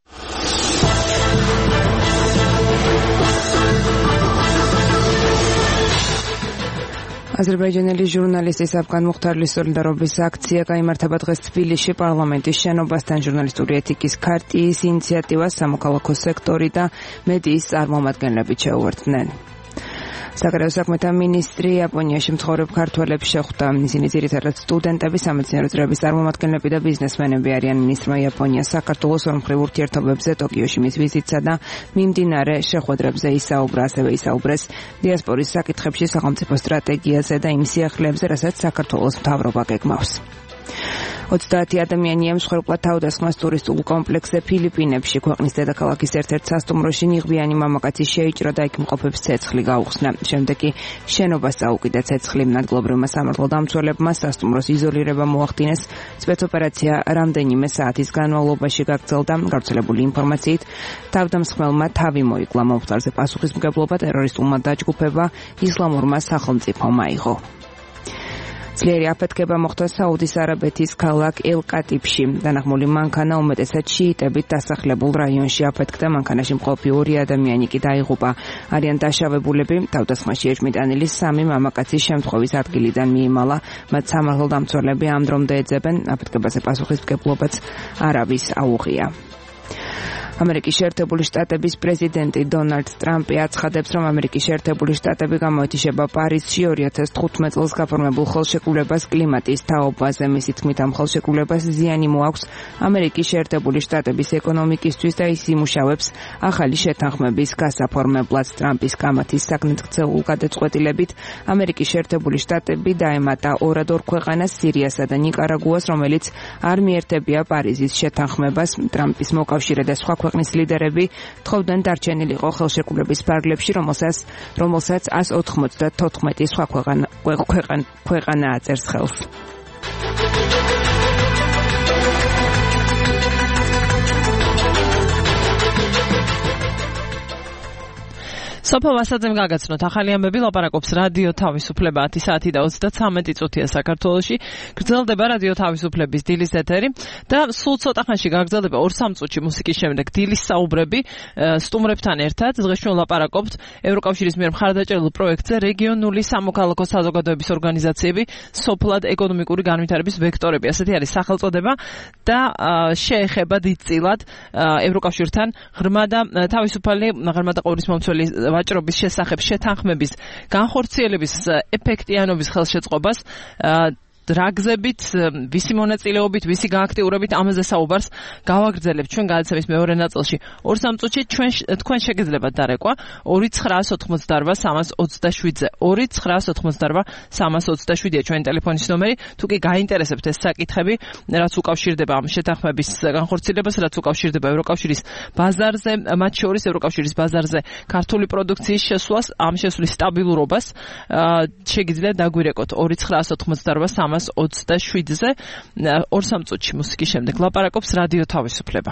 აზერბაიჯანელი ჟურნალისტის აფგან მუხთარლის სოლიდარობის აქცია გაიმართება დღეს თბილისში პარლამენტის შენობასთან. ჟურნალისტური ეთიკის ქარტიის ინიციატივას სამოქალაქო სექტორი და მედიის წარმომადგენლები შეუერთდნენ. საგარეო საქმეთა მინისტრი იაპონიაში მცხოვრებ ქართველებს შეხვდა. ისინი ძირითადად სტუდენტები, სამეცნიერო წრეების წარმომადგენლები და ბიზნესმენები არიან. მინისტრმა იაპონიას საქართველოს ორმხრივ ურთიერთობებზე, ტოკიოში მის ვიზიტსა და მიმდინარე შეხვედრებზე ისაუბრა. ასევე ისაუბრეს დიასპორის საკითხებში, სახელმწიფო სტრატეგიაზე და იმ სიახლეებზე, რასაც საქართველოს მთავრობა გეგმავს. ოცდაათი ადამიანია მსხვერპლად თავდასხმას ტურისტულ კომპლექსზე ფილიპინებში. ქვეყნის დედაქალაქის ერთ-ერთ სასტუმროში ნიღბიანი მამაკაცი შეიჭრა და იქ მყოფებს ცეცხლი გაუხსნა. შემდეგ კი შენობას წაუკიდა ცეცხლი. ადგილობრივმა სამართალდამცველებმა სასტუმროს იზოლირება მოახდინეს. სპეცოპერაცია რამდენიმე საათის განმავლობაში გაგრძელდა. გავრცელებული ინფორმაციით თავდამსხმელმა თავი მოიკლა. მომხდარზე პასუხისმგებლობა ტერორისტულმა დაჯგუფება ისლამურმა სახელმწიფომ აიღო. ძლიერი აფეთქება მოხდა საუდის არაბეთის ქალაქ ელ-კატიფში. დანახმული მანქანა უმეტესად შიიტებით დასახლებულ რაიონში აფეთქდა. მანქანაში მყოფი ორი ადამიანი კი დაიღუპა. არიან დაშავებულები. თავდასხმაში ეჭმიტანილი სამი მამაკაცის შემთხვევის ადგილიდან მიიმალა. მათ სამართალდამცველები ამ დრომდე ეძებენ. აფეთქებაზე პასუხისმგებლობაც არ არის აუღია. ამერიკის შეერთებული შტატების პრეზიდენტი დონალდ ტრამპი აცხადებს, რომ ამერიკის შეერთებული შტატები გამოეთიშება პარიზში ორი ათას თხუთმეტ წელს გაფორმებულ ხელშეკრულებას კლიმატის თაობაზე. მისი თქმით, ამ ხელშეკრულებას ზიანი მოაქვს ამერიკის შეერთებული შტატების ეკონომიკისთვის და ის იმუშავებს ახალი შეთანხმების გასაფორმებლად. ტრამპის კამათის საკნით ქცეულ გადაწყვეტილებით ამერიკის შეერთებული შტატები დაემატა ორად ორ ქვეყანას, სირიასა და ნიკარაგუას, რომელიც არ მიერთებია პარიზის შეთანხმებას. ტრამპის მოკავშირე და სხვა ქვეყნის ლიდერები თხოვდნენ დარჩენილიყო ხელშეკრულების ფარგლებში, რომელსაც რომელსაც ასი ოთხმოცდათოთხმეტი სხვა ქვეყანა ქვეყანა აწერს ხელს.
სოფო ვასაძემ გაგაცნოთ ახალი ამბები. ლაპარაკობს რადიო თავისუფლება. ათი საათი და ოცდათვრამეტი წუთია საქართველოში. გრძელდება რადიო თავისუფლების დილის ეთერი და სულ ცოტა ხანში გაგრძელდება ორ სამ წუთში მუსიკის შემდეგ დილის საუბრები სტუმრებთან ერთად. დღეს ჩვენ ლაპარაკობთ ევროკავშირის მიერ მხარდაჭერილ პროექტზე რეგიონული სამოქალაქო საზოგადოების ორგანიზაციები სოფლად ეკონომიკური განვითარების ვექტორები. ასეთი არის სახელწოდება და შეეხება დიდწილად ევროკავშირთან ღრმა და თავისუფალი ღრმა და ყოვლისმომცველი ვაჭრობის შესახებ შეთანხმების განხორციელების ეფექტიანობის ხელშეწყობას რაგზებით, ვისი მონაწილეობით, ვისი გააქტიურებით ამაზე საუბარს გავაგრძელებთ ჩვენ გადაცემის მეორე ნაწილში. ორ სამ წუთში ჩვენ თქვენ შეგიძლიათ დარეკვა ორი ცხრაას ოთხმოცდაორვა სამას ოცდაშვიდზე. ორი ცხრაას ოთხმოცდაორვა სამას ოცდაშვიდია ჩვენი ტელეფონის ნომერი. თუ კი გაინტერესებთ ეს საკითხები, რაც უკავშირდება ამ შეთანხმების განხორციელებას, რაც უკავშირდება ევროკავშირის ბაზარზე, მათ შორის ევროკავშირის ბაზარზე ქართული პროდუქციის შესვლას, ამ შესვლის სტაბილურობას, შეგიძლიათ დაგვირეკოთ ორი ცხრაას ოთხმოცდაორვა სამას ოცდაშვიდზე. ორ სამ წუთში მუსიკის შემდეგ ლაპარაკობს რადიო თავისუფლება.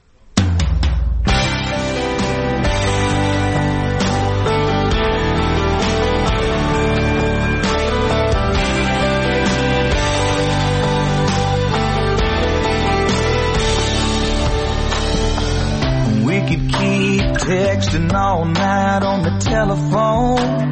We could keep texting all night on the telephone.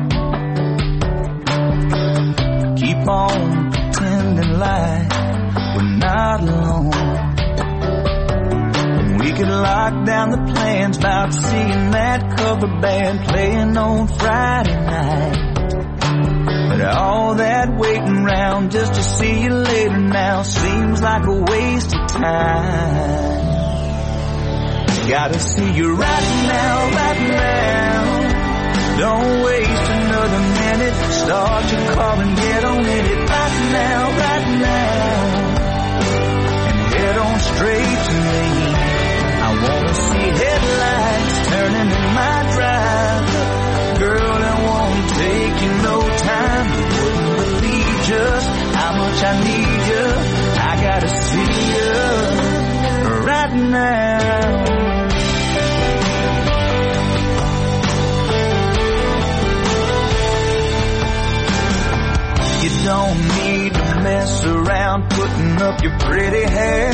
Keep on pretending like we're not not alone. We could lock down the plans about seeing that cover band playing on Friday night. But all that waiting around just to see you later now seems like a waste of time. Gotta see you right now, right now. Don't waste another minute. Start your car and get on in it right now, right now. And head on straight to me. I wanna see headlights turning in my drive. Girl, it won't take you no time. You wouldn't believe just how much I need you. I gotta see you right now. You don't need to mess around putting up your pretty hair.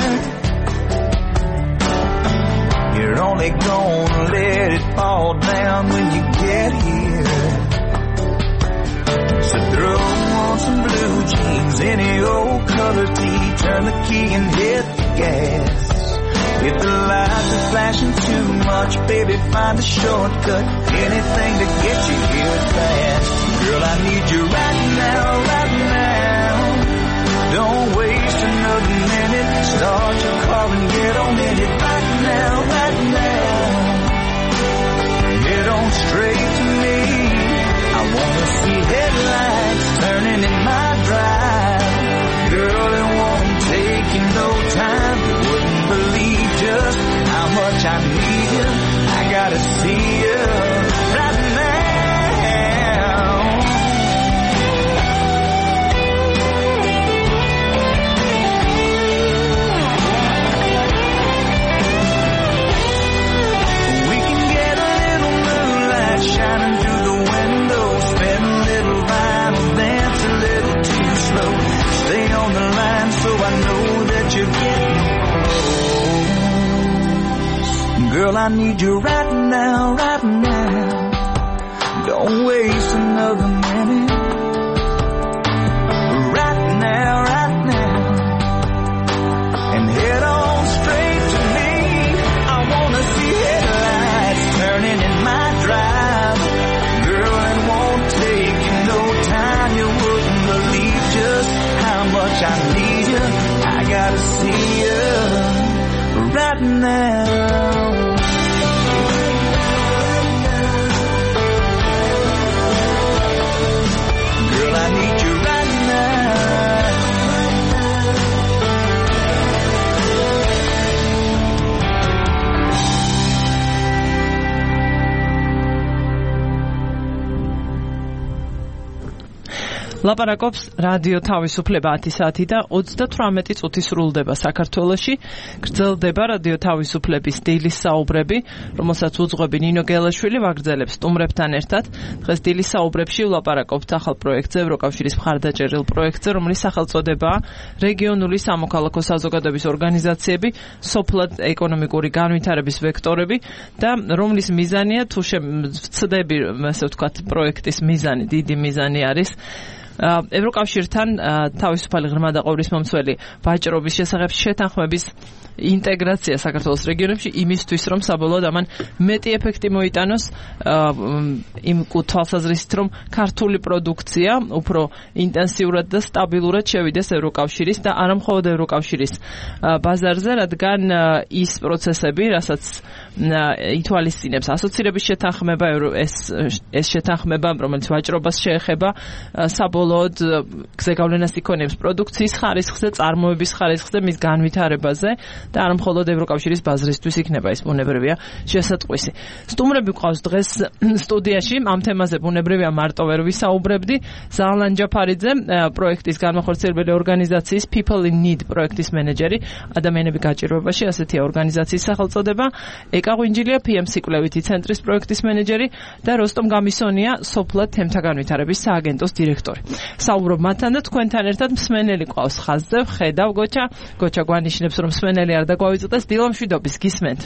You're only gonna let it fall down when you get here. So throw on some blue jeans, any old color tee, turn the key and hit the gas. If the lights are flashing too much, baby, find a shortcut, anything to get you here fast. Girl, I need you right now, right now. Don't waste another minute. Start your car and get on in it right now, right now. Get on straight to me. I wanna see headlights turning in my drive. Girl, it won't take you no time. You wouldn't believe just how much I need you. I gotta see you right now. Shining through the window, spin a little vinyl, dance a little too slow. Stay on the line so I know that you're getting close. Girl, I need you right now, right now. Don't waste another minute. Right now, right now. And head on straight to me. I wanna see headlights turning in my drive. I need you, I gotta see you right now. Girl, I need you right
ლაპარაკობს რადიო თავისუფლება ათი საათი და ოცდათვრამეტი წუთი სრულდება საქართველოში. გრძელდება რადიო თავისუფლების დილის საუბრები, რომელსაც უძღვები ნინო გელაშვილი, ვაგრძელებს სტუმრებთან ერთად. დღეს დილის საუბრებში ვლაპარაკობთ ახალ პროექტზე, ევროკავშირის მხარდაჭერილ პროექტზე, რომლის სახელწოდებაა რეგიონული სამოქალაქო საზოგადოების ორგანიზაციები, სოფლად ეკონომიკური განვითარების ვექტორები და რომლის მიზანია, თუ ვცდები, ასე ვთქვათ, პროექტის მიზანი, დიდი მიზანი არის ევროკავშირთან თავისუფალი ღრმა და ყოვლისმომცველი ვაჭრობის შესახებ შეთანხმების ინტეგრაცია საქართველოს რეგიონებში იმისთვის, რომ საბოლოოდ ამან მეტი ეფექტი მოიტანოს იმ თვალსაზრისით, რომ ქართული პროდუქცია უფრო ინტენსიურად და სტაბილურად შევიდეს ევროკავშირის და არა მხოლოდ ევროკავშირის ბაზარზე, რადგან ის პროცესები, რასაც ითვალისწინებს ასოცირების შეთანხმება, ეს ეს შეთანხმება, რომელიც ვაჭრობას შეეხება, საბოლოოდ გზეგავლენას იქონებს პროდუქციის ხარისხზე, წარმოების ხარისხზე, მის განვითარებაზე და არ მხოლოდ ევროკავშირის ბაზრისთვის იქნება ეს ბუნებრივია შესატყვისი. სტუმრები გვყავს დღეს სტუდიაში, ამ თემაზე ბუნებრივია მარტო ვერ ვისაუბრებდი. ზალან ჯაფარიძე, პროექტის განმახორციელებელი ორგანიზაციის People in Need პროექტის მენეჯერი, ადამიანები გაჭირვებაში, ასეთია ორგანიზაციის სახელწოდება. ეკა ღვინჯილია, პი ემ სიკვლევითი ცენტრის პროექტის მენეჯერი და როსტომ გამისონია, სოფლად თემთა განვითარების სააგენტოს დირექტორი. საუბრობ მათთან და თქვენთან ერთად მსმენელი გვყავს ხაზზე. ხედავ გოჩა, გოჩა გვანიშნებს, რომ მსმენელი არ დაგვავიწყდეს. დილო მშვიდობის, გისმენთ.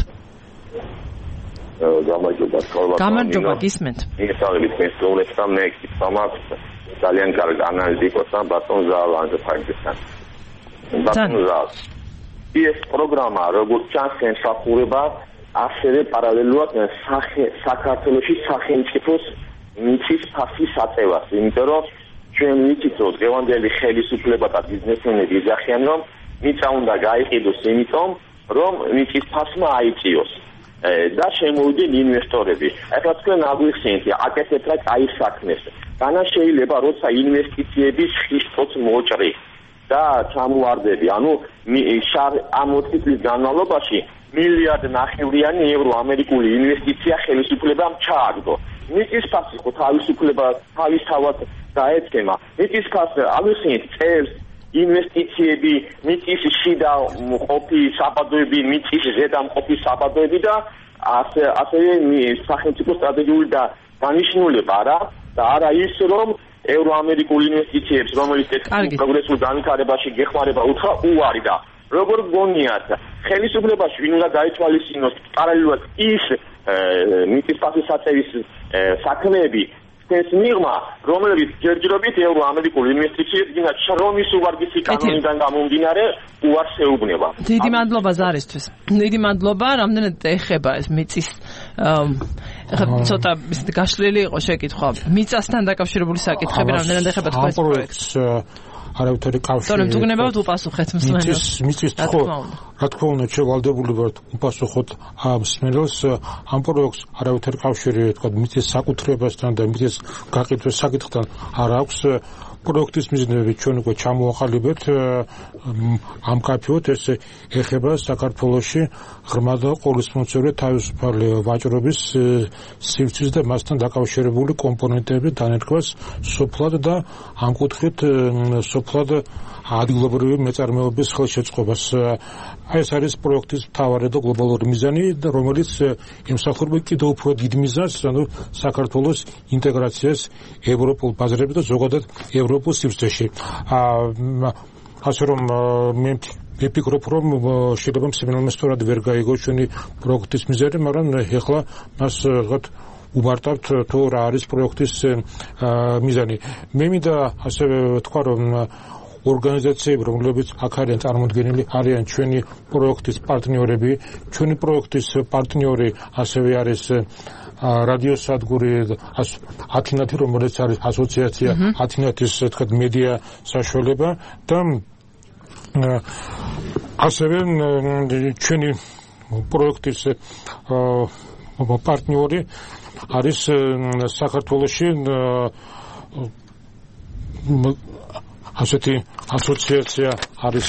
გამარჯობა, თქო.
გამარჯობა, გისმენთ.
მიგესალმებით, მე სწავლებს და მე კითხვა მაქვს ძალიან კარგი ანალიტიკოსთან, ბატონ ზალანზე ფაქტისთან. ბატონ ზალ. ეს პროგრამა როგორც ჩანს ემსახურება ასევე პარალელურად საქართველოში სახელმწიფოს მიწის ფასის აწევას, იმიტომ რომ ჩვენ ვიცით რომ დღევანდელი ხელისუფლება და ბიზნესმენები იძახიან რომ მიწა უნდა გაიყიდოს იმიტომ რომ მიწის ფასმა აიწიოს და შემოვიდნენ ინვესტორები. ახლა თქვენ აგვიხსენეთ აკეთეთ რა კაი საქმეს. განა შეიძლება როცა ინვესტიციების ხისტოც მოჭრი და ჩამოვარდები, ანუ ამ ოთხი წლის განმავლობაში მილიარდ ნახევრიანი ევრო ამერიკული ინვესტიცია ხელისუფლებამ ჩააგდო. მიწის ფასი ხო თავისუფლება თავისთავად დაეცემა. მიწის ფასი აღვიხსენეთ წელს ინვესტიციები, მიწის შიდა მყოფი საბადოები, მიწის ზედა მყოფი საბადოები და ასევე სახელმწიფო სტრატეგიული და დანიშნულება რა და არა ის რომ ევროამერიკულ ინვესტიციებს რომელიც პროგრესულ განვითარებაში გეხმარება უთხრა უარი და როგორ გონიათ ხელისუფლებაში ვინ უნდა დაითვალისწინოს პარალელურად ის მიწის ფასის აწევის საქმეები ეს მიღმა რომელიც ჯერჯერობით ევროამერიკულ ინვესტიციებს გინდა შრომის უვარგისი კანონიდან გამომდინარე უარს ეუბნება.
დიდი მადლობა ზარისთვის. დიდი მადლობა, რამდენად ეხება ეს მიწის ახლა ცოტა ისეთი გაშლილი იყო შეკითხვა. მიწასთან დაკავშირებული საკითხები რამდენად ეხება თქვენს პროექტს?
არავითარი კავშირი.
თორემ თუ გნებავთ უპასუხეთ მსმენელს.
მიწის ხო, რა თქმა უნდა, შევალდებული ვართ უპასუხოთ ამ მსმენელს ამ პროექტს არავითარი კავშირი, თქვა, მიწის საკუთრებასთან და მიწის გაყიდვის საკითხთან არ აქვს. პროექტის მიზნები ჩვენ უკვე ჩამოვაყალიბეთ ამ კაფეოთ ეს ეხება საქართველოში ღრმა და ყოვლისმომცემლე თავისუფალი ვაჭრობის სივრცის და მასთან დაკავშირებული კომპონენტების დანერგვას სოფლად და ამ კუთხით სოფლად ადგილობრივი მეწარმეობის ხელშეწყობას. ეს არის პროექტის მთავარი და გლობალური მიზანი, რომელიც ემსახურება კიდევ უფრო დიდ მიზანს, ანუ საქართველოს ინტეგრაციას ევროპულ ბაზრებში და ზოგადად ევროპულ სივრცეში. ასე რომ მე ვფიქრობ, რომ შეიძლება მსმენელმა სწორად ვერ გაიგოს ჩვენი პროექტის მიზანი, მაგრამ ეხლა მას რაღაც უბარტავთ თუ რა არის პროექტის მიზანი. მე მინდა ასევე ვთქვა, რომ ორგანიზაციები, რომლებიც აქ არიან წარმოდგენილი, არიან ჩვენი პროექტის პარტნიორები. ჩვენი პროექტის პარტნიორი ასევე არის რადიოსადგური ათინათი, რომელიც არის ასოციაცია ათინათის თქვა მედია საშუალება და ასევე ჩვენი პროექტის პარტნიორი არის საქართველოში ასეთი ასოციაცია არის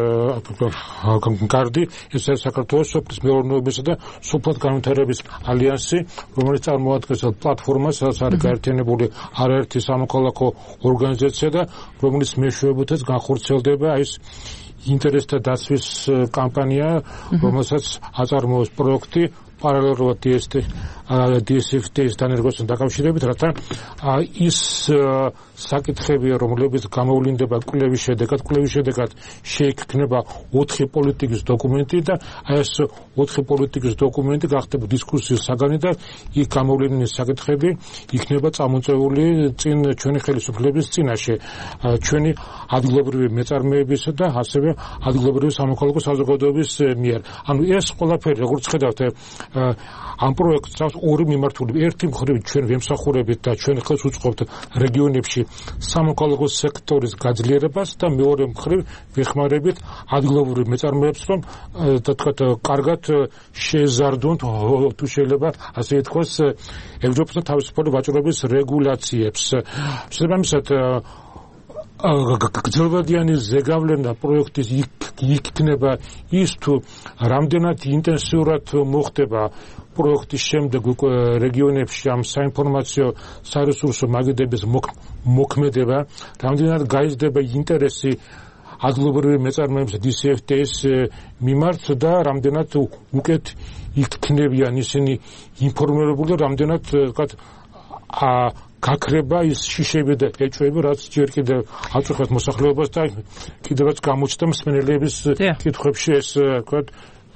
გარდი, ეს არის საქართველოს სოფლის მეურნეობისა და სოფლად განვითარების ალიანსი, რომელიც წარმოადგენს პლატფორმას, სადაც არის გაერთიანებული არაერთი სამოქალაქო ორგანიზაცია და რომლის მეშვეობითაც განხორციელდება ეს ინტერესთა დაცვის კამპანია, რომელსაც აწარმოებს პროექტი პარალელურად დი ეს ეფ ტი-ის დანერგვასთან დაკავშირებით, რათა ის საკითხები, რომლებიც გამოვლინდება კვლევის შედეგად, კვლევის შედეგად შეიქმნება ოთხი პოლიტიკის დოკუმენტი და ეს ოთხი პოლიტიკის დოკუმენტი გახდება დისკუსიის საგანი და იქ გამოვლინების საკითხები იქნება წამოწეული წინ ჩვენი ხელისუფლების წინაშე, ჩვენი ადგილობრივი მეწარმეებისა და ასევე ადგილობრივი სამოქალაქო საზოგადოების მიერ. ანუ ეს ყველაფერი, როგორც ხედავთ, ამ პროექტს ორი მიმართულება. ერთი მხრივ ჩვენ ვემსახურებით და ჩვენ ხელს უწყობთ რეგიონებში სამოქალაქო სექტორის გაძლიერებას და მეორე მხრივ ვეხმარებით ადგილობრივ მეწარმეებს, რომ და თქვათ კარგად შეეზარდონ თუ შეიძლება ასე ითქვას ევროპის თავისუფალი ვაჭრობის რეგულაციებს. შესაბამისად გრძელვადიანი ზეგავლენა პროექტის იქნება ის თუ რამდენად ინტენსიურად მოხდება პროექტის შემდეგ რეგიონებში ამ საინფორმაციო სარესურსო მაგიდების მოქმედება, რამდენად გაიზრდება ინტერესი ადგილობრივი მეწარმეების დი ეს ეფ ტი-ის მიმართ და რამდენად უკეთ იქნებიან ისინი ინფორმირებული, რამდენად ვთქვათ გაქრება ის შიშები და ეჭვები, რაც ჯერ კიდევ აწუხებს მოსახლეობას და კიდევაც გამოჩნდა მსმენელების კითხვებში ეს ვთქვათ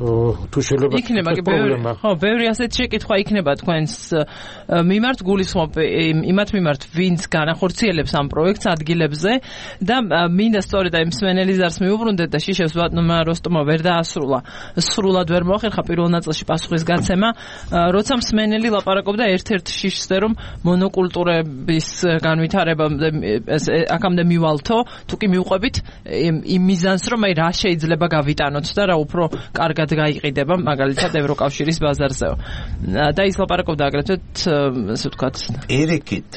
თუ შეიძლება
იქნება კი ბევრი ხო ბევრი ასეთი შეკითხვა იქნება თქვენს მიმართ გულისხმობ იმათ მიმართ ვინც განახორციელებს ამ პროექტს ადგილებზე და მინდა სწორედ აი მსმენელი ზარს მიუბრუნდეთ და შიშევს ბატონმა როსტომმა ვერ დაასრულა სრულად ვერ მოახერხა პირველ ნაწილში პასუხის გაცემა როცა მსმენელი ლაპარაკობდა ერთ-ერთ შიშზე რომ მონოკულტურების განვითარება აქამდე მივალთო თუ კი მივყვებით იმ მიზანს რომ აი რა შეიძლება გავიტანოთ და რა უფრო კარგად გაიყიდება მაგალითად ევროკავშირის ბაზარზეო და ის ლაპარაკობდა აგრეთვე ასე ვთქვათ
ერიკით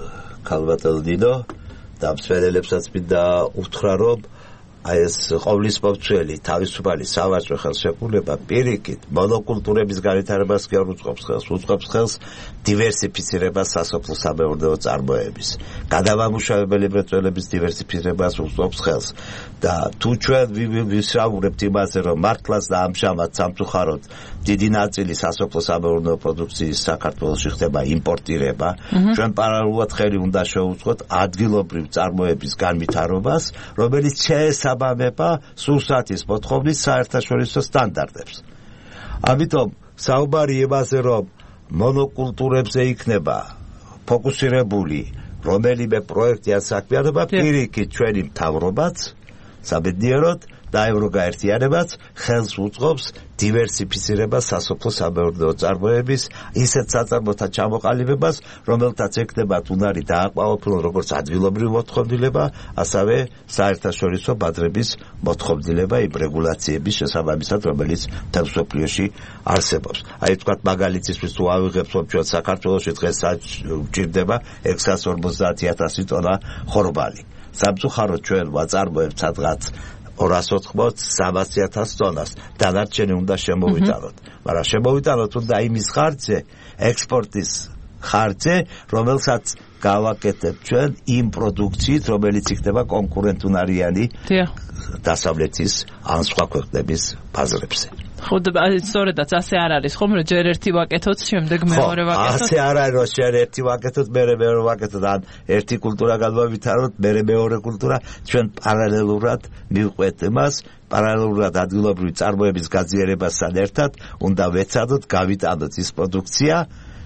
ქალბატონო და მსმენელებსაც მინდა უთხრა რომ აი ეს ყოვლის მომცველი თავისუფალი სავაჭრო ხელშეკრულება პირიქით მონოკულტურების განვითარებას კი არ უწყობს ხელს უწყობს ხელს დივერსიფიცირებას სასოფლო სამეურნეო წარმოების გადამამუშავებელი მრეწველობის დივერსიფიცირებას უწყობს ხელს და თუ ჩვენ ვისაუბრებთ იმაზე რომ მართლაც და ამჟამად სამწუხაროდ დიდი ნაწილი სასოფლო სამეურნეო პროდუქციის საქართველოში ხდება იმპორტირება ჩვენ პარალელურად ხელი უნდა შევუწყოთ ადგილობრივ წარმოების განვითარებას რომელიც შეესაბამება სურსათის მოთხოვნის საერთაშორისო სტანდარტებს ამიტომ საუბარი იმაზე რომ მონოკულტურებზე იქნება ფოკუსირებული რომელიმე პროექტი ან საქმიანობა პირიქით ჩვენი მთავრობაც საბედნიეროდ და ევროგაერთიანებაც ხელს უწყობს დივერსიფიცირებას სასოფლო სამეურნეო წარმოების ისეთ საწარმოთა ჩამოყალიბებას რომელთაც ექნებათ უნარი დააკმაყოფილონ როგორც ადგილობრივი მოთხოვნილება ასევე საერთაშორისო ბაზრების მოთხოვნილება იმ რეგულაციების შესაბამისად რომელიც მთელ მსოფლიოში არსებობს აი თქვათ მაგალითისთვის თუ ავიღებთ რომ ჩვენ საქართველოში დღეს გვჭირდება ექვსას ორმოცდაათი ათასი ტონა ხორბალი სამწუხაროდ ჩვენ ვაწარმოებთ სადღაც ორას ოთხმოც სამასი ათას ტონას დანარჩენი უნდა შემოვიტანოთ მაგრამ შემოვიტანოთ უნდა იმის ხარჯზე ექსპორტის ხარჯზე რომელსაც გავაკეთებ ჩვენ იმ პროდუქციით რომელიც იქნება კონკურენტუნარიანი დასავლეთის ან სხვა ქვეყნების ბაზრებზე
ხო და სწორედაც ასე არ არის ხომ რომ ჯერ ერთი ვაკეთოთ შემდეგ მეორე ვაკეთოთ
ასე არ არის რომ ჯერ ერთი ვაკეთოთ მეორე მეორე ვაკეთოთ ან ერთი კულტურა გადმოვითაროთ მეორე მეორე კულტურა ჩვენ პარალელურად მივყვეთ იმას პარალელურად ადგილობრივი წარმოების გაძლიერებასთან ერთად უნდა ვეცადოთ გავიტანოთ ის პროდუქცია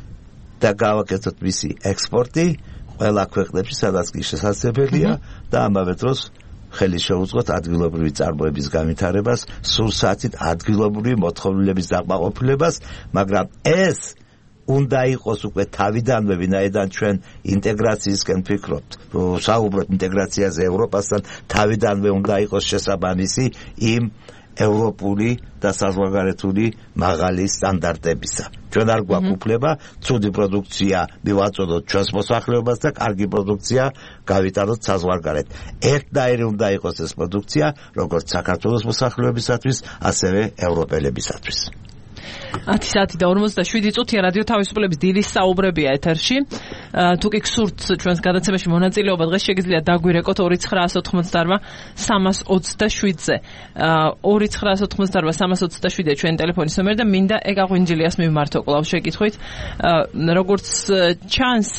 და გავაკეთოთ მისი ექსპორტი ყველა ქვეყნებში სადაც კი შესაძლებელია და ამავე დროს ხელი შეუწყოთ ადგილობრივი წარმოების განვითარებას, სურსათით ადგილობრივი მოთხოვნილების დაკმაყოფილებას, მაგრამ ეს უნდა იყოს უკვე თავიდანვე ვინაიდან ჩვენ ინტეგრაციისკენ ვფიქრობთ, საუბრობთ ინტეგრაციაზე ევროპასთან, თავიდანვე უნდა იყოს შესაბამისი იმ ევროპული და საზღვარგარეთული მაღალი სტანდარტებისა. ჩვენ არ გვაქვს უფლება ცუდი პროდუქცია მივაწოდოთ ჩვენს მოსახლეობას და კარგი პროდუქცია გავიტანოთ საზღვარგარეთ. ერთნაირი უნდა იყოს ეს პროდუქცია, როგორც საქართველოს მოსახლეობისათვის, ასევე ევროპელებისათვის.
ათი საათი და ორმოცდაშვიდი წუთია რადიო თავისუფლების დილის საუბრებია ეთერში. თუ კი გსურთ ჩვენს გადაცემაში მონაწილეობა დღეს შეგიძლიათ დაგვირეკოთ ორი ცხრაას ოთხმოცდაარვა სამას ოცდაშვიდზე. ორი ცხრაას ოთხმოცდაარვა სამას ოცდაშვიდზე ჩვენი ტელეფონის ნომერი და მინდა ეკა ღვინჯილიას მივმართო კვლავ შეკითხვით. როგორც ჩანს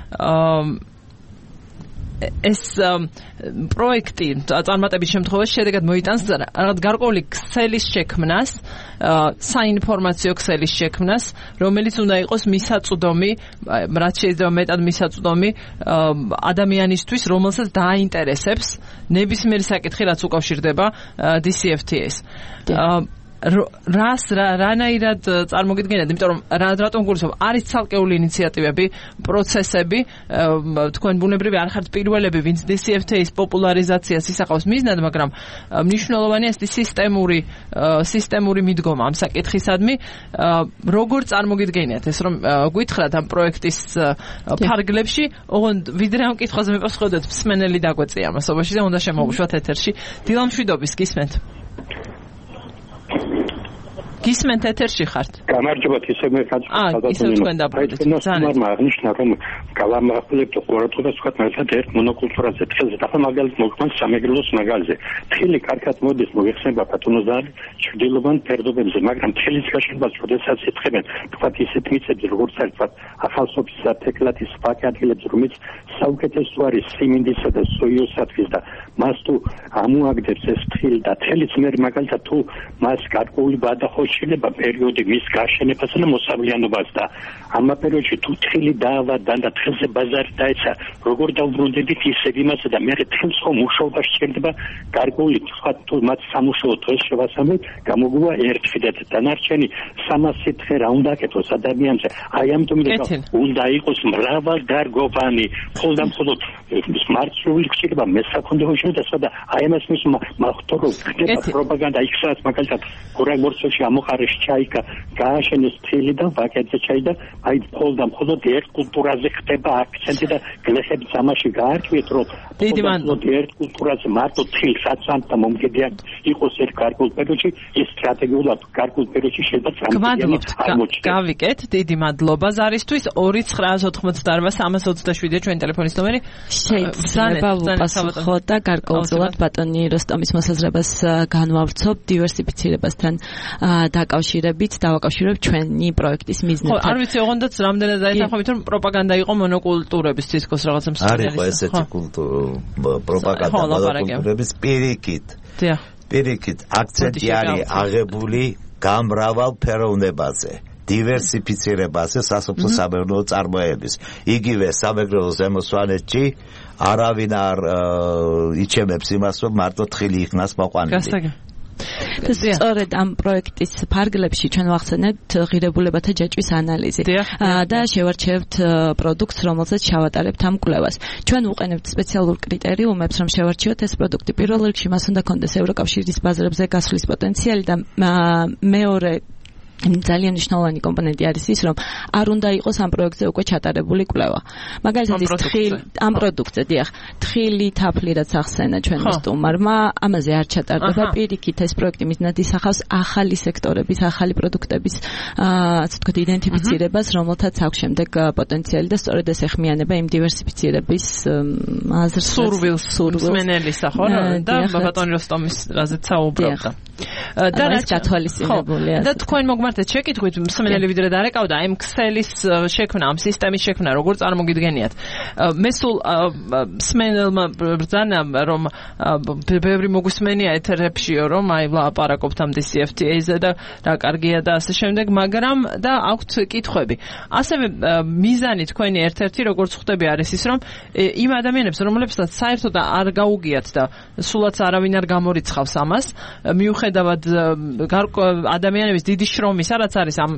ეს პროექტი წარმატების შემთხვევაში შედეგად მოიტანს რაღაც გარკვეული ქსელის შექმნას, საინფორმაციო ქსელის შექმნას, რომელიც უნდა იყოს მისაწვდომი, რაც შეიძლება მეტად მისაწვდომი ადამიანისთვის, რომელსაც დააინტერესებს ნებისმიერი საკითხი, რაც უკავშირდება დი სი ეფ თი ეს. რას რანაირად წარმოგიდგენიათ, იმიტომ რომ რატომ გულისხმობ, არის ცალკეული ინიციატივები, პროცესები, თქვენ ბუნებრივი არ ხართ პირველები, ვინც დი სი ეფ თი ეს პოპულარიზაციას ისახავს მიზნად, მაგრამ მნიშვნელოვანია ეს სისტემური სისტემური მიდგომა ამ საკითხისადმი. როგორ წარმოგიდგენიათ ეს რომ გითხრათ ამ პროექტის ფარგლებში, ოღონდ ვიდრე ამ კითხვაზე მეპასუხებდეთ, მსმენელი დაგვეწია ამასობაში და უნდა შემოვუშვათ ეთერში. დილამშვიდობის, გისმენთ. გისმენთ ეთერში ხართ?
გამარჯობათ, ისე მე
ხალხი
აღნიშნა რომ გავამახვილებთ ყურადღებას ვქოთ მართლა ერთ მონოკულტურაზე თხილზე და ახლა მაგალითად მოგყვანს სამეგრელოს მაგალზე თხილი კარგად მოდის მოიხსნება პათონოზარ ჭრდილობან ფერდობებზე მაგრამ თხილის გაშენებას როდესაც ეთქებენ თქვათ ისეთ მიწებზე როგორც არის თქვათ ახალსოფის თეკლათის პაკი ადგილებზე რომელიც საუკეთესო არის სიმინდისა და სოიოსათვის და მას თუ ამოაგდებს ეს თხილი და თელიც მე მაგალითად თუ მას გარკვეული ბადახოშილება პერიოდი მის გაშენებას და მოსავლიანობას და ამ პერიოდში თუ თხილი დაავადდა და თხილზე ბაზარი დაეცა როგორ დავბრუნდებით ისევ იმასა და მე თხილს ხომ მუშაობა შეიძლება გარკვეული თქვა თუ მათ სამუშაო დღეს შევასწავლეთ გამოგვივა ერთი და დანარჩენი სამასი თხე რა უნდა აკეთოს ადამიანზე აი ამიტომ უნდა იყოს მრავალდარგოვანი მხოლოდ მართლული ხშირება მესაქონლეო შედეგს და აი ამას მის მახტორო პროპაგანდა იქსაც მაგალითად გორაგორცოში ამოყარეს ჩაიკა გააშენეს თხილი და ვაკეთე ჩაი და აი მხოლოდ მხოლოდ ერთ კულტურაზე ხდება აქცენტი და გლეხებს ამაში გაარკვიეთ რომ მხოლოდ ერთ კულტურაზე მარტო თხილს აცამთ და მომგებიან იყოს ერთ გარკვეულ პერიოდში ეს სტრატეგიულად გარკვეულ პერიოდში შეიძლება
წარმოჩნდეს. გავიკეთ, დიდი მადლობა ზარისთვის ორი ცხრაას ოთხმოცდაარბა სამას ოცდაშვიდია ჩვენი ტელეფონის ნომერი.
შეიძლება ვუპასუხოთ და გარკვეულწილად ბატონი როსტომის მოსაზრებას განვავრცობ დივერსიფიცირებასთან დაკავშირებით, დავაკავშირებ ჩვენი პროექტის მიზნებთან.
ხო, არ ვიცი, ოღონდაც რამდენად დაეთანხმებით, რომ პროპაგანდა იყო მონოკულტურების თითქოს რაღაცა მსხვერპლი.
არის ესეთი პროპაგანდა მონოკულტურების პირიქით.
დიახ.
პირიქით აქცენტი არის აღებული გამრავალ ფეროვნებაზე. დივერსიფიცირებაზე სასოფლო სამეურნეო წარმოების. იგივე სამეგრელო ზემო სვანეთში არავინ არ იჩემებს იმას, რომ მარტო თხილი იქნას მოყვანილი.
სწორედ ამ პროექტის ფარგლებში ჩვენ ვახსენებთ ღირებულებათა ჯაჭვის ანალიზი და შევარჩევთ პროდუქტს, რომელზეც შევატარებთ ამ კვლევას. ჩვენ ვუყენებთ სპეციალურ კრიტერიუმებს, რომ შევარჩიოთ ეს პროდუქტი. პირველ რიგში მას უნდა კონდეს ევროკავშირის ბაზრებზე გასვლის პოტენციალი და მეორე ძალიან მნიშვნელოვანი კომპონენტი არის ის, რომ არ უნდა იყოს ამ პროექტზე უკვე ჩატარებული კვლევა. მაგალითად ის თხილი ამ პროდუქტზე, დიახ, თხილი თაფლი რაც ახსენა ჩვენმა სტუმარმა, ამაზე არ ჩატარდება პირიქით ეს პროექტი მიზნად ისახავს ახალი სექტორების, ახალი პროდუქტების, ასე ვთქვათ, იდენტიფიცირებას, რომელთაც აქვს შემდეგ პოტენციალი და სწორედ ეს ეხმიანება იმ დივერსიფიცირების აზრს,
სურვილს, მსმენელისა, ხო? და ბატონი როსტომის რაზეც საუბრობდა.
და რაც გათვალისწინებულია.
და თქვენ მოგმართეთ შეკითხვით მსმენელი ვიდრე დარეკავდა აი ქსელის შექმნა, ამ სისტემის შექმნა როგორ წარმოგიდგენიათ. მე სულ მსმენელმა ბრძანა რომ ბევრი მოგვისმენია ეთერებშიო რომ აი ლაპარაკობთ ამ დი სი ეფ თი ეიზე და რა კარგია და ასე შემდეგ, მაგრამ და აქვთ კითხვები. ასევე მიზანი თქვენი ერთ-ერთი როგორც ხვდები არის ის რომ იმ ადამიანებს რომლებსაც საერთოდ არ გაუგიათ და სულაც არავინ არ გამორიცხავს ამას, მიუხედავად ადამიანების დიდი შრომისა, რაც არის ამ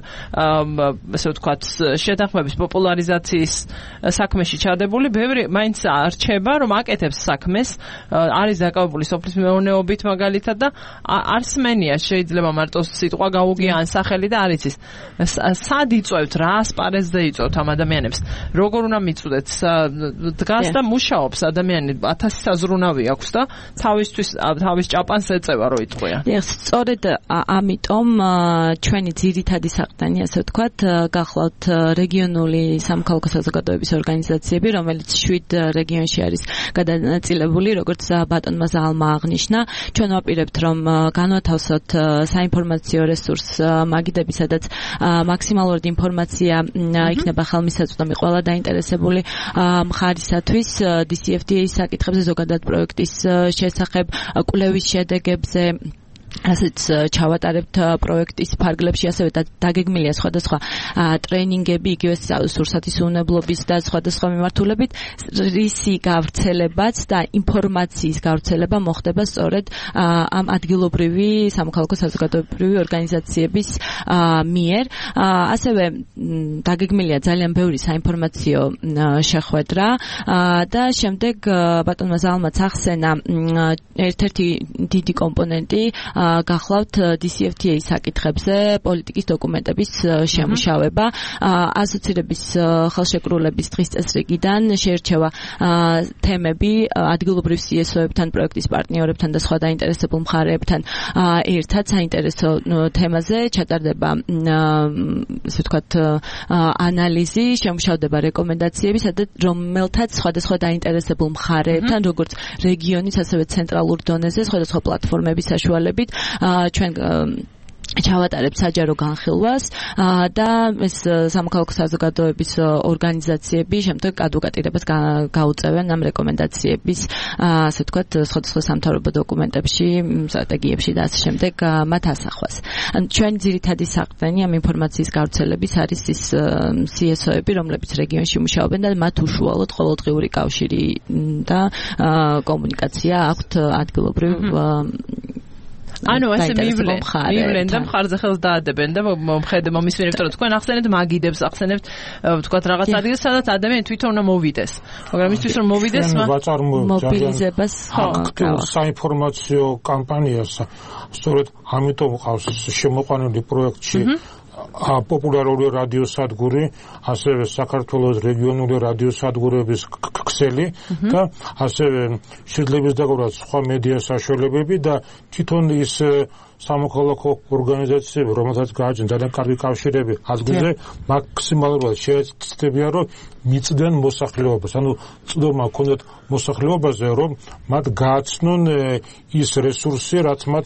ასე ვთქვათ შეთანხმების პოპულარიზაციის საქმეში ჩადებული, ბევრი მაინც არჩება რომ აკეთებს საქმეს, არის დაკავებული სოფლის მეურნეობით მაგალითად და არ სმენია შეიძლება მარტო სიტყვა გაუგია ან სახელი და არ იცის. სად იწვევთ, რა ასპარეზზე იწვევთ ამ ადამიანებს? როგორ უნდა მიწვდეთ? დგას და მუშაობს ადამიანი, ათასი საზრუნავი აქვს და თავისთვის თავის ჭაპანს ეწევა რო იტყვია.
სწორედ ამიტომ ჩვენი ძირითადი საყრდენი, ასე ვთქვათ, გახლავთ რეგიონული სამოქალაქო საზოგადოების ორგანიზაციები, რომელიც შვიდ რეგიონში არის გადანაწილებული, როგორც ბატონმა ზალმა აღნიშნა. ჩვენ ვაპირებთ, რომ განვათავსოთ საინფორმაციო რესურს მაგიდები, სადაც მაქსიმალურად ინფორმაცია იქნება ხელმისაწვდომი ყველა დაინტერესებული მხარისათვის დი სი ეფ თი ეის საკითხებზე, ზოგადად პროექტის შესახებ, კვლევის შედეგებზე, ასეც ჩავატარებთ პროექტის ფარგლებში, ასევე დაგეგმილია სხვადასხვა ტრენინგები, იგივე სურსათის უნებლობის და სხვადასხვა მიმართულებით, რისი გავრცელებაც და ინფორმაციის გავრცელება მოხდება სწორედ ამ ადგილობრივი სამოქალაქო საზოგადოებრივი ორგანიზაციების მიერ. ასევე დაგეგმილია ძალიან ბევრი საინფორმაციო შეხვედრა და შემდეგ ბატონმა ზალმაც ახსენა ერთ-ერთი დიდი კომპონენტი გახლავთ დი სი ეფ თი ეის საკითხებზე პოლიტიკის დოკუმენტების შემუშავება. ასოცირების ხელშეკრულების დღის წესრიგიდან შეერჩევა თემები ადგილობრივ სი ეს ო-ებთან, პროექტის პარტნიორებთან და სხვა დაინტერესებულ მხარეებთან ერთად საინტერესო თემაზე ჩატარდება ასე ვთქვათ ანალიზი, შემუშავდება რეკომენდაციები, სადაც რომელთაც სხვადასხვა დაინტერესებულ მხარეებთან, როგორც რეგიონის, ასევე ცენტრალურ დონეზე, სხვადასხვა პლატფორმების საშუალებით ჩვენ ჩავატარებ საჯარო განხილვას და ეს სამოქალაქო საზოგადოების ორგანიზაციები შემდეგ ადვოკატირებას გაუწევენ ამ რეკომენდაციების ასე ვთქვათ სხვადასხვა სამთავრობო დოკუმენტებში, სტრატეგიებში და ასე შემდეგ მათ ასახვას. ჩვენ ძირითადი საყრდენი ამ ინფორმაციის გავრცელების არის ის სი ეს ო-ები, რომლებიც რეგიონში მუშაობენ და მათ უშუალოდ ყოველდღიური კავშირი და კომუნიკაცია აქვთ ადგილობრივ
ანუ ესე მივლენ, მივლენ და მხარზე ხელს დაადებენ და მომხედე მომისმენებთ რომ თქვენ ახსენებთ მაგიდებს, ახსენებთ ვთქვათ რაღაც ადგილს, სადაც ადამიანი თვითონ უნდა მოვიდეს. მაგრამ მისთვის რომ მოვიდეს,
მობილიზებას
აქტიურ საინფორმაციო კამპანიას სწორედ ამიტომ ყავს შემოყვანილი პროექტში პოპულარული რადიოსადგური, ასევე საქართველოს რეგიონული რადიოსადგურების ქსელი და ასევე შედლების დაგვრას სხვა მედია საშუალებები და თვითონ ის სამოქალაქო ორგანიზაციები, რომელთაც გააჩნია ძალიან კარგი კავშირები ადგილზე, მაქსიმალურად შეეცდებიან, რომ მიწდნენ მოსახლეობას. ანუ წვდომა ჰქონდათ მოსახლეობაზე, რომ მათ გააცნონ ის რესურსი, რაც მათ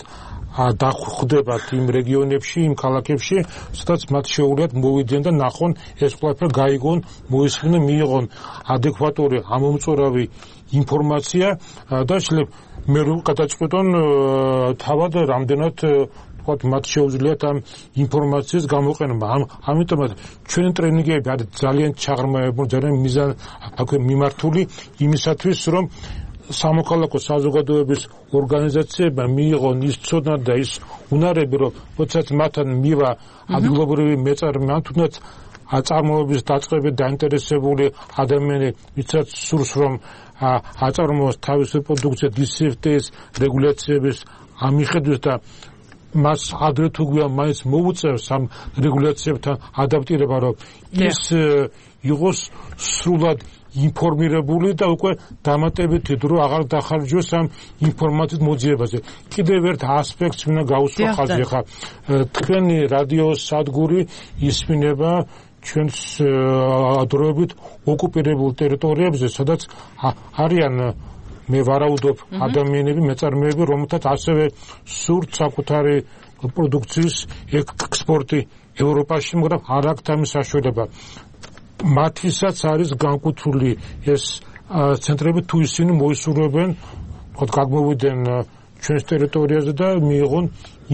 დახვდებათ იმ რეგიონებში, იმ ქალაქებში, სადაც მათ შეუძლიათ მოვიდნენ და ნახონ ეს ყველაფერი გაიგონ, მოისმინონ, მიიღონ ადეკვატური ამომწურავი ინფორმაცია და შეიძლება მე რომ გადაწყვეტონ თავად რამდენად ვთქვათ მათ შეუძლიათ ამ ინფორმაციის გამოყენება. ამიტომ ჩვენი ტრენინგები არის ძალიან ჩაღრმავებული, ძალიან მიზან აქვე მიმართული იმისათვის, რომ სამოქალაქო საზოგადოების ორგანიზაციებმა მიიღონ ის ცოდნა და ის უნარები, რომ როდესაც მათთან მივა ადგილობრივი მეწარმე, ან თუნდაც აწარმოების დაწყებით დაინტერესებული ადამიანი, ვისაც სურს რომ აწარმოოს თავისი პროდუქცია დი სი ეფ თი-ის რეგულაციების ამიხედვით და მას ადრე თუ გვიან მაინც მოუწევს ამ რეგულაციებთან ადაპტირება, რომ ის იყოს სრულად ინფორმირებული და უკვე დამატებითი დრო აღარ დახარჯოს ამ ინფორმაციის მოძიებაზე. კიდევ ერთ ასპექტს მინდა გაუსვა ხაზი, ხა თქვენი რადიოსადგური ისმინება ჩვენს დროებით ოკუპირებულ ტერიტორიებზე, სადაც არიან მე ვარაუდობ ადამიანები, მეწარმეები, რომელთაც ასევე სურთ საკუთარი პროდუქციის ექსპორტი ევროპაში, მაგრამ არ აქვთ ამის საშუალება. მათისაც არის განკუთვნილი ეს ცენტრები, თუ ისინი მოისურვებენ, თქო გამოვიდნენ ჩვენს ტერიტორიაზე და მიიღონ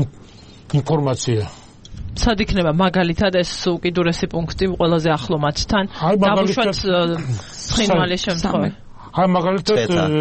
ინფორმაცია.
სად იქნება მაგალითად ეს უკიდურესი პუნქტი ყველაზე ახლო მათთან? დავუშვათ ცხინვალე შემთხვევა.
აი მაგალითად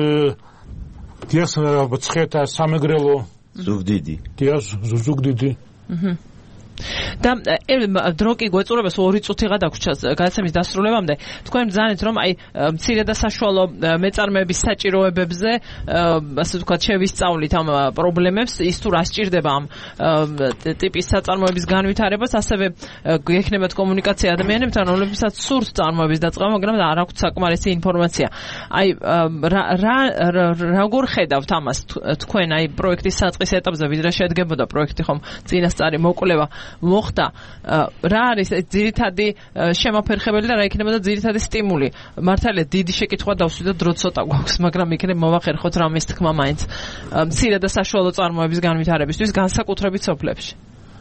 დიას ცხეთა სამეგრელო
ზუგდიდი.
დიას ზუგდიდი.
აჰა. და დრო კი გვეწურებას ორი წუთიღა დაგვრჩა გადაცემის დასრულებამდე. თქვენ ბრძანეთ რომ აი მცირე და საშუალო მეწარმეების საჭიროებებზე ასე ვთქვათ შევისწავლით ამ პრობლემებს, ის თუ რა სჭირდება ამ ტიპის საწარმოების განვითარებას, ასევე გექნებათ კომუნიკაცია ადამიანებთან, რომლებსაც სურთ წარმოების დაწყება, მაგრამ არ აქვთ საკმარისი ინფორმაცია. აი რა როგორ ხედავთ ამას თქვენ აი პროექტის საწყის ეტაპზე, ვიდრე შედგებოდა პროექტი, ხომ წინასწარი მოკვლევა მოხდა, რა არის ძირითადი შემოფერხებელი და რა იქნებოდა ძირითადი სტიმული? მართალია დიდი შეკითხვა დავსვით და დრო ცოტა გვაქვს, მაგრამ იქნებ მოვახერხოთ რამის თქმა მაინც მცირე და საშუალო წარმოების განვითარებისთვის, განსაკუთრებით სოფლებში.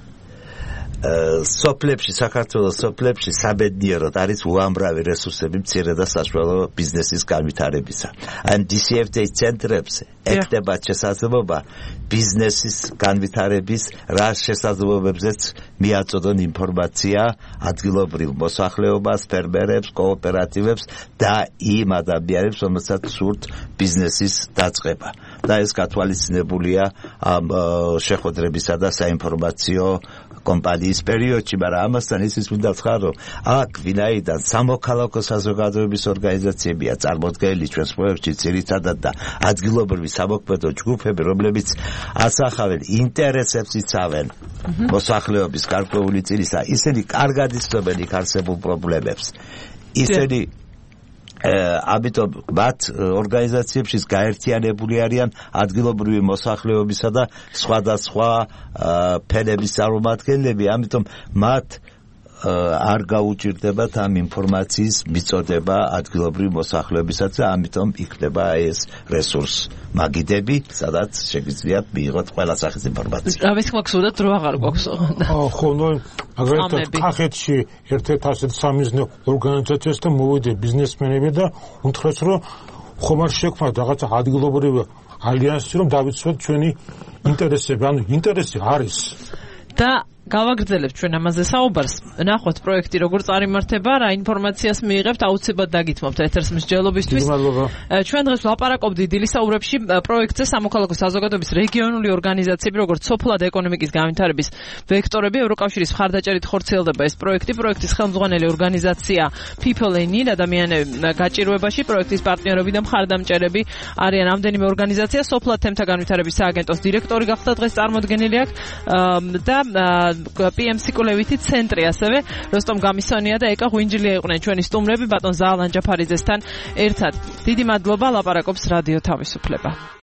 სოფლებში, საქართველოს სოფლებში საბედნიეროდ არის უამრავი რესურსები მცირე და საშუალო ბიზნესის განვითარებისა. ან დი სი ეფ თი-ის ცენტრებზე ექნება შესაძლებლობა ბიზნესის განვითარების რა შესაძლებლობებზეც მიაწოდონ ინფორმაცია ადგილობრივ მოსახლეობას, ფერმერებს, კოოპერატივებს და იმ ადამიანებს, რომელსაც სურთ ბიზნესის დაწყება. და ეს გათვალისწინებულია ამ შეხვედრებისა და საინფორმაციო კომპანიის პერიოდში, მაგრამ ამასთან ისიც მინდა ვთქვა, რომ აქ ვინაიდან სამოქალაქო საზოგადოების ორგანიზაციებია წარმოდგენილი ჩვენს პროექტში ძირითადად და ადგილობრივი სამოქმედო ჯგუფები, რომლებიც ასახავენ ინტერესებს იცავენ მოსახლეობის გარკვეული წილისა, ისინი კარგად იცნობენ იქ არსებულ პრობლემებს. ისინი ამიტომ მათ ორგანიზაციებში გაერთიანებული არიან ადგილობრივი მოსახლეობისა და სხვადასხვა ფენების წარმომადგენლები, ამიტომ მათ არ გაუჭირდებათ ამ ინფორმაციის მიწოდება ადგილობრივი მოსახლეობისაც და ამიტომ იქნება ეს რესურს მაგიდები, სადაც შეგიძლიათ მიიღოთ ყველა სახის ინფორმაცია.
რა ვიცი, მაქსუდად დრო აღარ გვაქვს.
ხო, ნუ აგრეთვე კახეთში ერთ-ერთ ასეთ სამიზნე ორგანიზაციასთან მოვიდა ბიზნესმენები და უთხრეს, რომ ხომ არ შექმნათ რაღაცა ადგილობრივი ალიანსი, რომ დავიცვათ ჩვენი ინტერესები, ანუ ინტერესი არის.
და გავაგრძელებთ ჩვენ ამაზე საუბარს. ნახოთ პროექტი როგორ წარიმართება, რა ინფორმაციას მიიღებთ, აუცილებლად დაგითმობთ ეთერს მსჯელობისთვის. ჩვენ დღეს ვლაპარაკობთ დილისაურებში პროექტზე სამოქალაქო საზოგადოების რეგიონული ორგანიზაციები, როგორც სოფლად ეკონომიკის განვითარების ვექტორები, ევროკავშირის მხარდაჭერით ხორციელდება ეს პროექტი. პროექტის ხელმძღვანელი ორგანიზაცია People in Need, ადამიანები გაჭირვებაში, პროექტის პარტნიორები და მხარდამჭერები არიან რამდენიმე ორგანიზაცია. სოფლად თემთა განვითარების სააგენტოს დირექტორი გახდა დღეს წარმოდგენილი აქ და პი ემ სი კულევითი ცენტრი ასევე როსტომ გამისონია და ეკა ღვინჯლია იყვნენ ჩვენი სტუმრები ბატონ ზაალან ჯაფარიძესთან ერთად. დიდი მადლობა, ლაპარაკობს რადიო თავისუფლება.